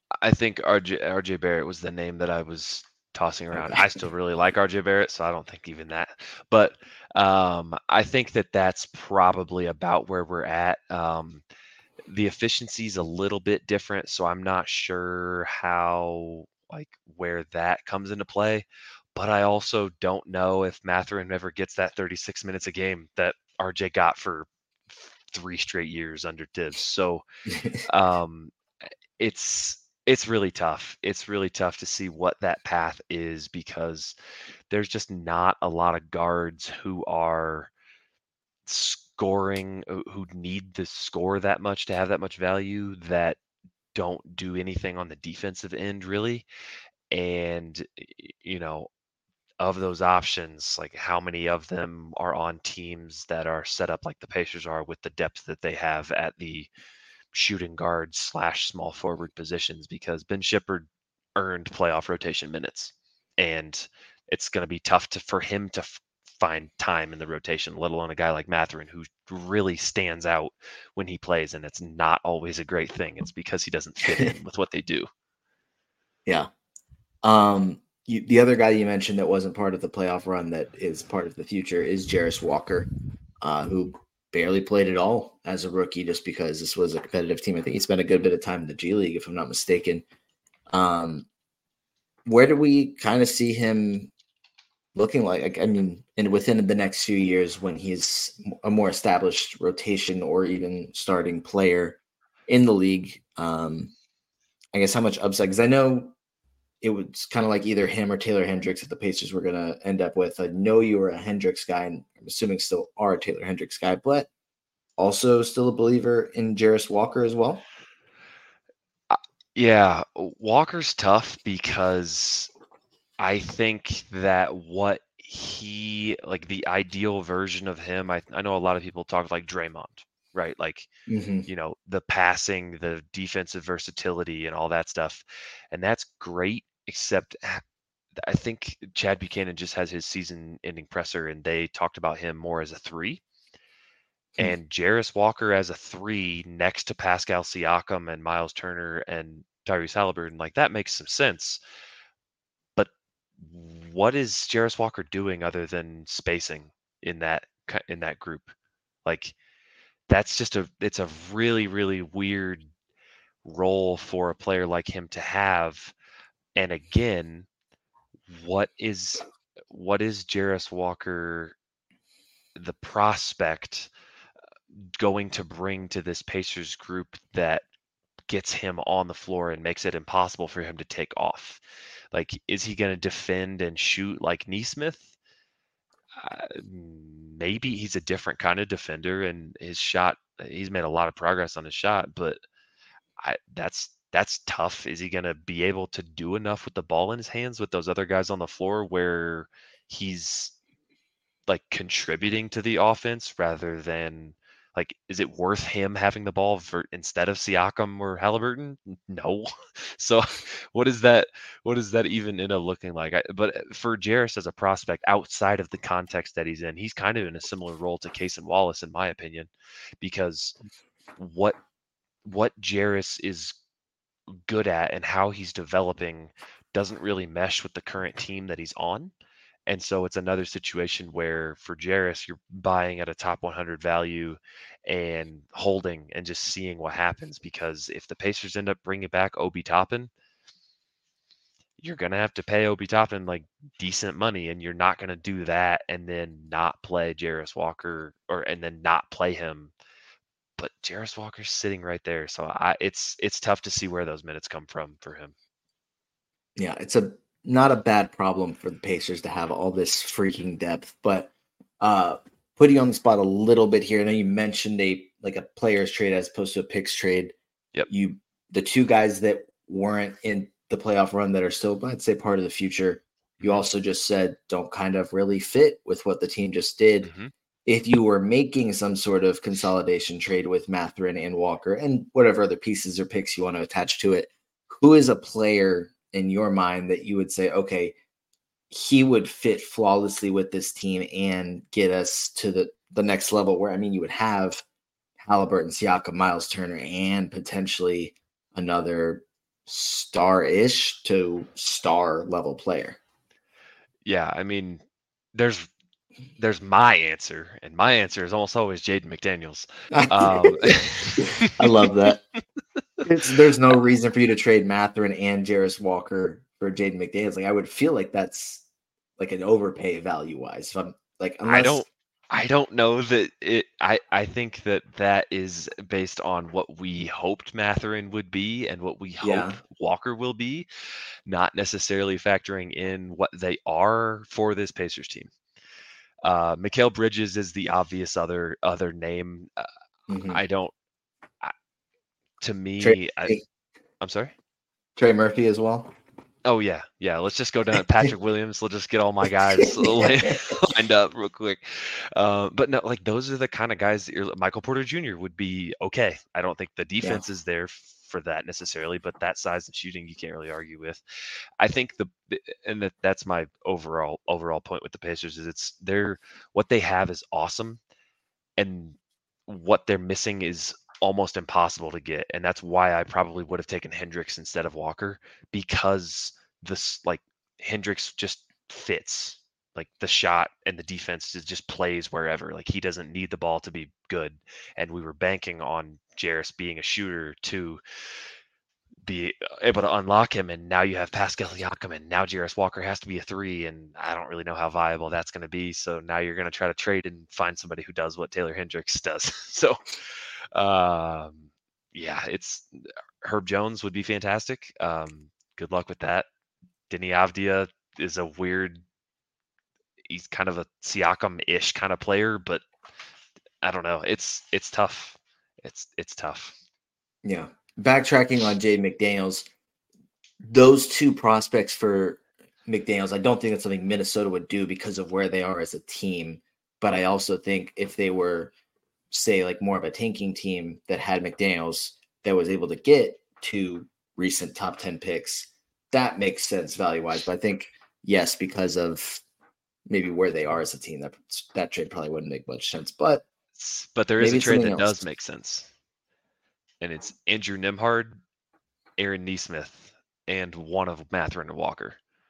I think R J R J Barrett was the name that I was tossing around. Okay. I still really like R J Barrett, so I don't think even that. But um, I think that that's probably about where we're at. Um, the efficiency is a little bit different, so I'm not sure how like where that comes into play. But I also don't know if Mathurin ever gets that thirty-six minutes a game that R J got for three straight years under Tibbs. So um, it's it's really tough. It's really tough to see what that path is because there's just not a lot of guards who are scoring, uh, who need to score that much to have that much value, that don't do anything on the defensive end really. And y- you know, of those options, like how many of them are on teams that are set up like the Pacers are with the depth that they have at the shooting guard slash small forward positions? Because Ben Shipperd earned playoff rotation minutes, and it's going to be tough to for him to f- find time in the rotation, let alone a guy like Mathurin who really stands out when he plays, and it's not always a great thing. It's because he doesn't fit in with what they do. Yeah. Um, you, the other guy you mentioned that wasn't part of the playoff run that is part of the future is Jarris Walker, uh, who barely played at all as a rookie just because this was a competitive team. I think he spent a good bit of time in the G League, if I'm not mistaken. Um, where do we kind of see him looking like? I mean, and within the next few years when he's a more established rotation or even starting player in the league, um, I guess how much upside? Because I know it was kind of like either him or Taylor Hendricks that the Pacers were going to end up with. I know you were a Hendricks guy, and I'm assuming still are a Taylor Hendricks guy, but also still a believer in Jarris Walker as well. Uh, Yeah, Walker's tough because I think that what he like the ideal version of him, I I know a lot of people talk like Draymond, right? Like, Mm-hmm. you know, the passing, the defensive versatility and all that stuff. And that's great, except h- I think Chad Buchanan just has his season ending presser and they talked about him more as a three. And Jarris Walker as a three next to Pascal Siakam and Miles Turner and Tyrese Halliburton, like that makes some sense. But what is Jarris Walker doing other than spacing in that ki- in that group? Like that's just a it's a really really weird role for a player like him to have. And again, what is what is Jarris Walker, the prospect, going to bring to this Pacers group that gets him on the floor and makes it impossible for him to take off? Like, is he going to defend and shoot like Neesmith? Uh, maybe he's a different kind of defender, and his shot, he's made a lot of progress on his shot, but I that's that's tough. Is he going to be able to do enough with the ball in his hands with those other guys on the floor where he's like contributing to the offense rather than like, is it worth him having the ball for instead of Siakam or Halliburton? No. So what is that? What does that even end up looking like? I, but for Jarris as a prospect, outside of the context that he's in, he's kind of in a similar role to Case and Wallace, in my opinion, because what what Jarris is good at and how he's developing doesn't really mesh with the current team that he's on. And so it's another situation where for Jarris, you're buying at a top one hundred value and holding and just seeing what happens. Because if the Pacers end up bringing back Obi Toppin, you're going to have to pay Obi Toppin like decent money, and you're not going to do that and then not play Jarris Walker or and then not play him. But Jarris Walker's sitting right there, so I it's it's tough to see where those minutes come from for him. Yeah, it's a not a bad problem for the Pacers to have all this freaking depth, but uh putting you on the spot a little bit here. I know you mentioned a like a players trade as opposed to a picks trade. Yep. You the two guys that weren't in the playoff run that are still, I'd say, part of the future. You Mhm. also just said don't kind of really fit with what the team just did. Mhm. If you were making some sort of consolidation trade with Mathurin and Walker and whatever other pieces or picks you want to attach to it, who is a player in your mind that you would say, okay, he would fit flawlessly with this team and get us to the, the next level where, I mean, you would have Halliburton, Siakam, Miles Turner, and potentially another star-ish to star level player. Yeah, I mean, there's there's my answer, and my answer is almost always Jaden McDaniels. Um, I love that. It's, there's no reason for you to trade Mathurin and Jarris Walker for Jaden McDaniels. Like I would feel like that's like an overpay value wise. If I'm like, unless I don't I don't know that it I I think that that is based on what we hoped Mathurin would be and what we hope yeah, Walker will be, not necessarily factoring in what they are for this Pacers team. Uh, Mikal Bridges is the obvious other other name. Uh, mm-hmm. I don't. I, to Trey, me, I, I'm sorry. Trey Murphy as well. Oh yeah, yeah. Let's just go down Patrick Williams. Let's just get all my guys lined up real quick. Uh, but no, like those are the kind of guys that you're. Michael Porter Junior would be okay. I don't think the defense yeah. is there for that necessarily, but that size of shooting you can't really argue with. I think the and that that's my overall overall point with the Pacers is it's they're what they have is awesome, and what they're missing is almost impossible to get, and that's why I probably would have taken Hendricks instead of Walker, because this like Hendricks just fits like the shot and the defense just plays wherever. Like he doesn't need the ball to be good, and we were banking on Jarris being a shooter to be able to unlock him, and now you have Pascal Siakam, and now Jarris Walker has to be a three, and I don't really know how viable that's going to be. So now you're going to try to trade and find somebody who does what Taylor Hendricks does. So um yeah, it's Herb Jones would be fantastic. Um good luck with that. Denny Avdia is a weird, he's kind of a Siakam-ish kind of player, but I don't know. It's it's tough. It's it's tough. Yeah. Backtracking on Jaden McDaniels, those two prospects for McDaniels, I don't think that's something Minnesota would do because of where they are as a team. But I also think if they were, say, like more of a tanking team that had McDaniels that was able to get two recent top ten picks, that makes sense value-wise. But I think, yes, because of maybe where they are as a team, that that trade probably wouldn't make much sense. But but there is a trade that else. does make sense. And it's Andrew Nembhard, Aaron Nesmith, and one of Mathurin and Walker.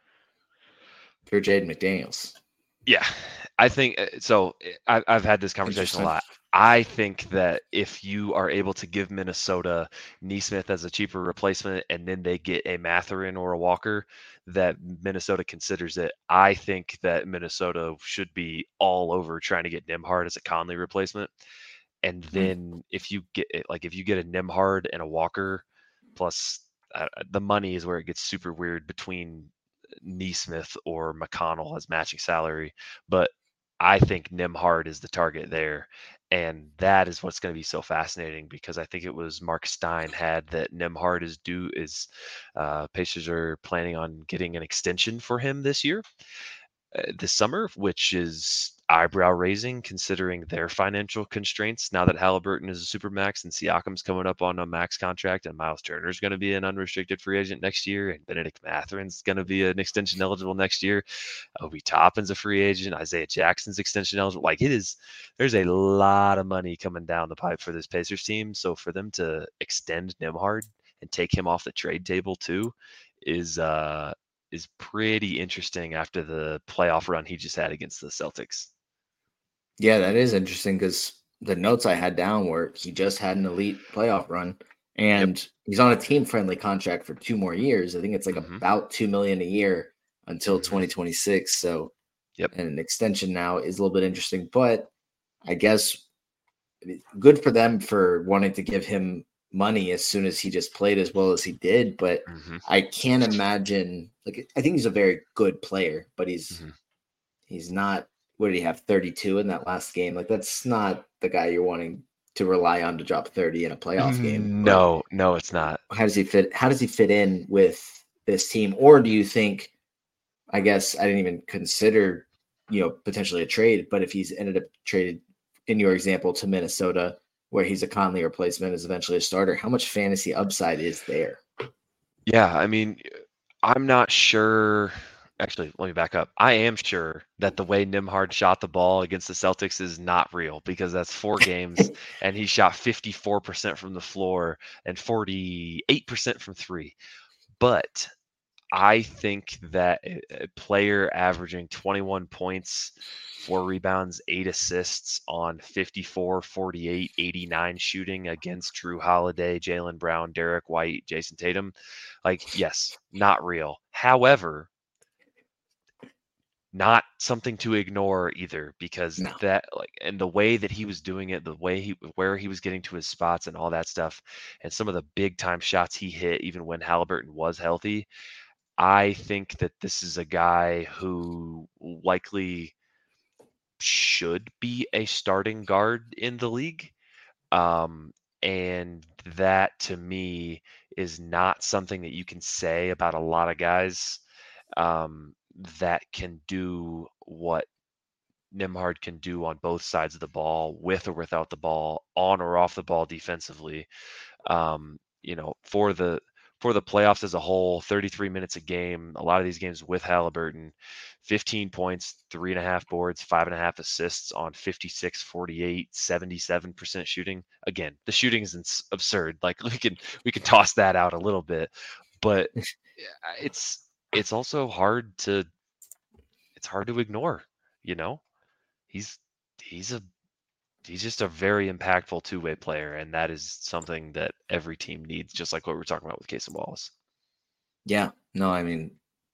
For Jaden McDaniels. Yeah, I think so. I, I've had this conversation a lot. I think that if you are able to give Minnesota Nesmith as a cheaper replacement, and then they get a Mathurin or a Walker, that Minnesota considers it. I think that Minnesota should be all over trying to get Nembhard as a Conley replacement. And then mm. if you get like if you get a Nembhard and a Walker, plus uh, the money is where it gets super weird between Nesmith or McConnell as matching salary. But I think Nembhard is the target there. And that is what's going to be so fascinating, because I think it was Mark Stein had that Nembhard is due is uh, Pacers are planning on getting an extension for him this year, uh, this summer, which is eyebrow raising considering their financial constraints now that Halliburton is a supermax and Siakam's coming up on a max contract, and Miles Turner is going to be an unrestricted free agent next year, and Benedict Mathurin's going to be an extension eligible next year. Obi Toppin's a free agent. Isaiah Jackson's extension eligible. Like it is, there's a lot of money coming down the pipe for this Pacers team. So for them to extend Nembhard and take him off the trade table too is uh is pretty interesting after the playoff run he just had against the Celtics. Yeah, that is interesting, because the notes I had down were he just had an elite playoff run, and yep. he's on a team-friendly contract for two more years. I think it's like mm-hmm. about two million dollars a year until mm-hmm. twenty twenty-six. So, yep. and an extension now is a little bit interesting, but I guess good for them for wanting to give him money as soon as he just played as well as he did. But mm-hmm. I can't imagine, like, I think he's a very good player, but he's mm-hmm. he's not. What did he have? thirty-two in that last game? Like, that's not the guy you're wanting to rely on to drop thirty in a playoff game. No, but no, it's not. How does he fit? How does he fit in with this team? Or do you think, I guess I didn't even consider, you know, potentially a trade, but if he's ended up traded in your example to Minnesota, where he's a Conley replacement, is eventually a starter, how much fantasy upside is there? Yeah, I mean, I'm not sure. Actually, let me back up. I am sure that the way Nembhard shot the ball against the Celtics is not real, because that's four games and he shot fifty-four percent from the floor and forty-eight percent from three. but I think that a player averaging twenty-one points, four rebounds, eight assists on fifty-four, forty-eight, eighty-nine shooting against Drew Holiday, Jaylen Brown, Derek White, Jason Tatum, like, yes, not real. However, not something to ignore either, because No. that, like, and the way that he was doing it, the way he, where he was getting to his spots and all that stuff, and some of the big time shots he hit, even when Halliburton was healthy, I think that this is a guy who likely should be a starting guard in the league. Um, and that to me is not something that you can say about a lot of guys um, that can do what Nembhard can do on both sides of the ball, with or without the ball, on or off the ball defensively. Um, you know, for the for the playoffs as a whole, thirty-three minutes a game, a lot of these games with Halliburton, fifteen points, three and a half boards, five and a half assists on fifty-six, forty-eight, seventy-seven percent shooting. Again, the shooting is ins- absurd. Like, we can we can toss that out a little bit, but it's it's also hard to it's hard to ignore, you know? He's he's a he's just a very impactful two-way player, and that is something that every team needs, just like what we we're talking about with Casey Wallace. Yeah, no, I mean,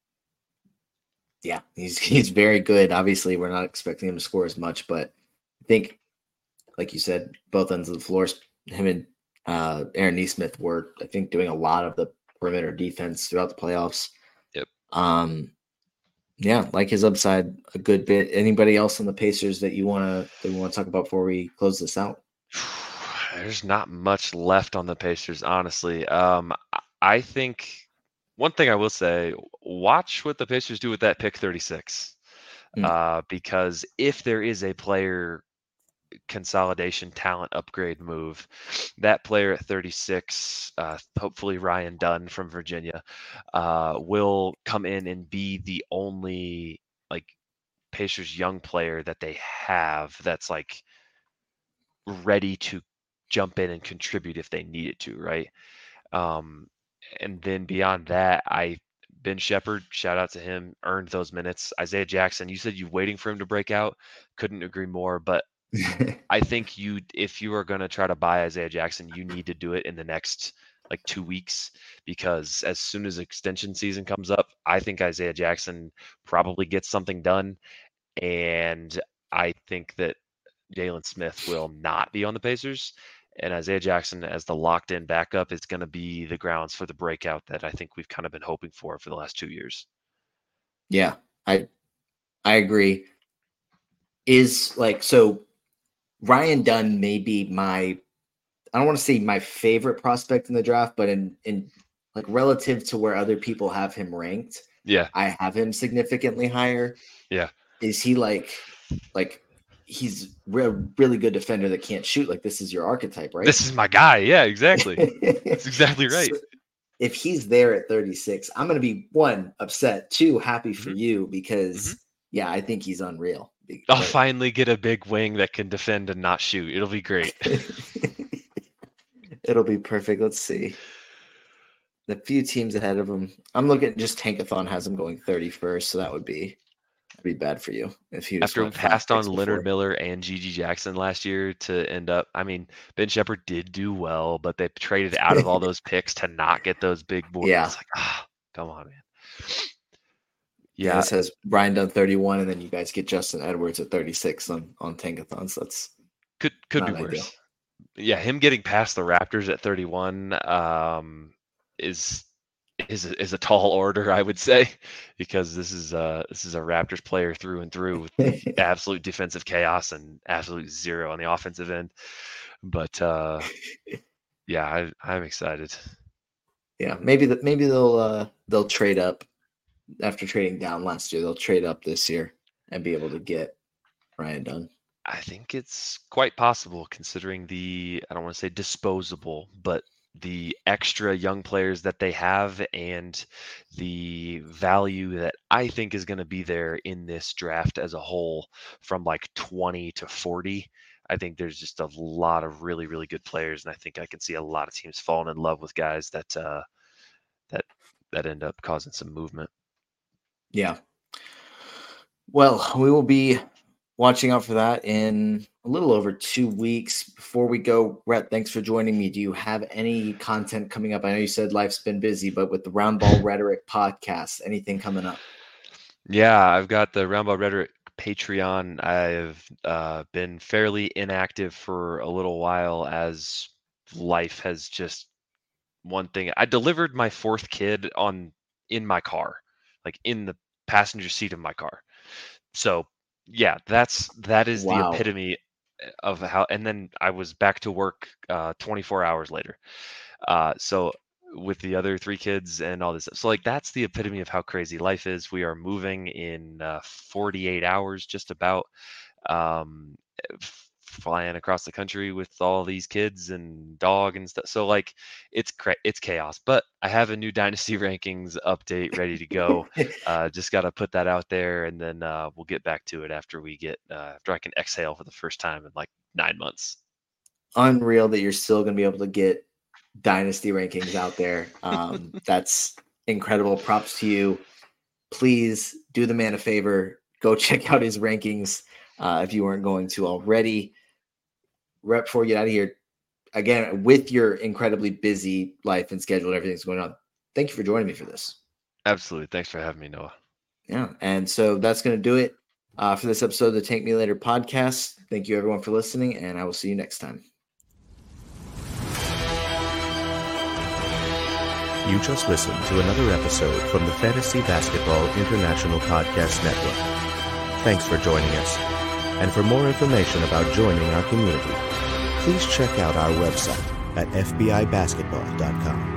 yeah, he's he's very good. Obviously, we're not expecting him to score as much, but I think, like you said, both ends of the floor, him and uh, Aaron Nesmith were, I think, doing a lot of the perimeter defense throughout the playoffs. Yep. Um, yeah, like his upside a good bit. Anybody else on the Pacers that you wanna that we want to talk about before we close this out? There's not much left on the Pacers, honestly. Um, I think one thing I will say: watch what the Pacers do with that pick thirty-six, Mm. uh, because if there is a player consolidation talent upgrade move, that player at thirty-six, uh, hopefully Ryan Dunn from Virginia, uh, will come in and be the only like Pacers young player that they have that's like ready to jump in and contribute if they needed to, right? Um, and then beyond that, I Ben Shepherd, shout out to him, earned those minutes. Isaiah Jackson, you said you're waiting for him to break out. Couldn't agree more. But I think you, if you are going to try to buy Isaiah Jackson, you need to do it in the next like two weeks, because as soon as extension season comes up, I think Isaiah Jackson probably gets something done. And I think that Jalen Smith will not be on the Pacers. And Isaiah Jackson, as the locked in backup, is going to be the grounds for the breakout that I think we've kind of been hoping for for the last two years. Yeah, I I agree. Is like, so Ryan Dunn may be my, I don't want to say my favorite prospect in the draft, but in in like relative to where other people have him ranked, Yeah. I have him significantly higher. Yeah. Is he like like he's a really good defender that can't shoot? Like, this is your archetype, right? This is my guy. Yeah, exactly. That's exactly right. So if he's there at thirty-six, I'm going to be, one, upset, two, happy for Mhm. you, because Mhm. yeah, I think he's unreal. I'll But finally get a big wing that can defend and not shoot. It'll be great. it'll be perfect. Let's see. The few teams ahead of him, I'm looking at just Tankathon has him going thirty-first, so that would be that'd be bad for you if he just After we went five passed on picks Leonard before. Miller and Gigi Jackson last year to end up, I mean, Ben Shepherd did do well, but they traded out of all those picks to not get those big boys. Yeah. It's like, ah, come on, man. Yeah, Yeah, this has Brian Dunn thirty-one, and then you guys get Justin Edwards at thirty-six on on Tankathon. So that's could could be not ideal. worse. Yeah, him getting past the Raptors at thirty-one um, is is a, is a tall order, I would say, because this is uh this is a Raptors player through and through with absolute defensive chaos and absolute zero on the offensive end. But uh, yeah, I, I'm excited. Yeah, maybe that maybe they'll uh they'll trade up after trading down last year. They'll trade up this year and be able to get Ryan Dunn. I think it's quite possible, considering the, I don't want to say disposable, but the extra young players that they have and the value that I think is going to be there in this draft as a whole, from like twenty to forty. I think there's just a lot of really, really good players, and I think I can see a lot of teams falling in love with guys that uh, that that end up causing some movement. Yeah. Well, we will be watching out for that in a little over two weeks. Before we go, Rhett, thanks for joining me. Do you have any content coming up? I know you said life's been busy, but with the Roundball Rhetoric podcast, anything coming up? Yeah, I've got the Roundball Rhetoric Patreon. I've uh, been fairly inactive for a little while as life has just one thing. I delivered my fourth kid on in my car, like in the passenger seat of my car. So yeah, that's that is Wow. the epitome of how. And then I was back to work uh, twenty-four hours later. Uh, so with the other three kids and all this, so like that's the epitome of how crazy life is. We are moving in uh, forty-eight hours, just about. Um, flying across the country with all these kids and dog and stuff. So like it's cra- it's chaos, but I have a new dynasty rankings update ready to go. uh, just got to put that out there, and then uh, we'll get back to it after we get uh, after I can exhale for the first time in like nine months. Unreal that you're still going to be able to get dynasty rankings out there. Um, that's incredible. Props to you. Please do the man a favor. Go check out his rankings uh, if you weren't going to already. Rep, before we get out of here, again, with your incredibly busy life and schedule and everything's going on, thank you for joining me for this. Absolutely. Thanks for having me, Noah. Yeah. And so that's going to do it uh, for this episode of the Tank Me Later podcast. Thank you, everyone, for listening, and I will see you next time. You just listened to another episode from the Fantasy Basketball International Podcast Network. Thanks for joining us. And for more information about joining our community, please check out our website at f b i basketball dot com.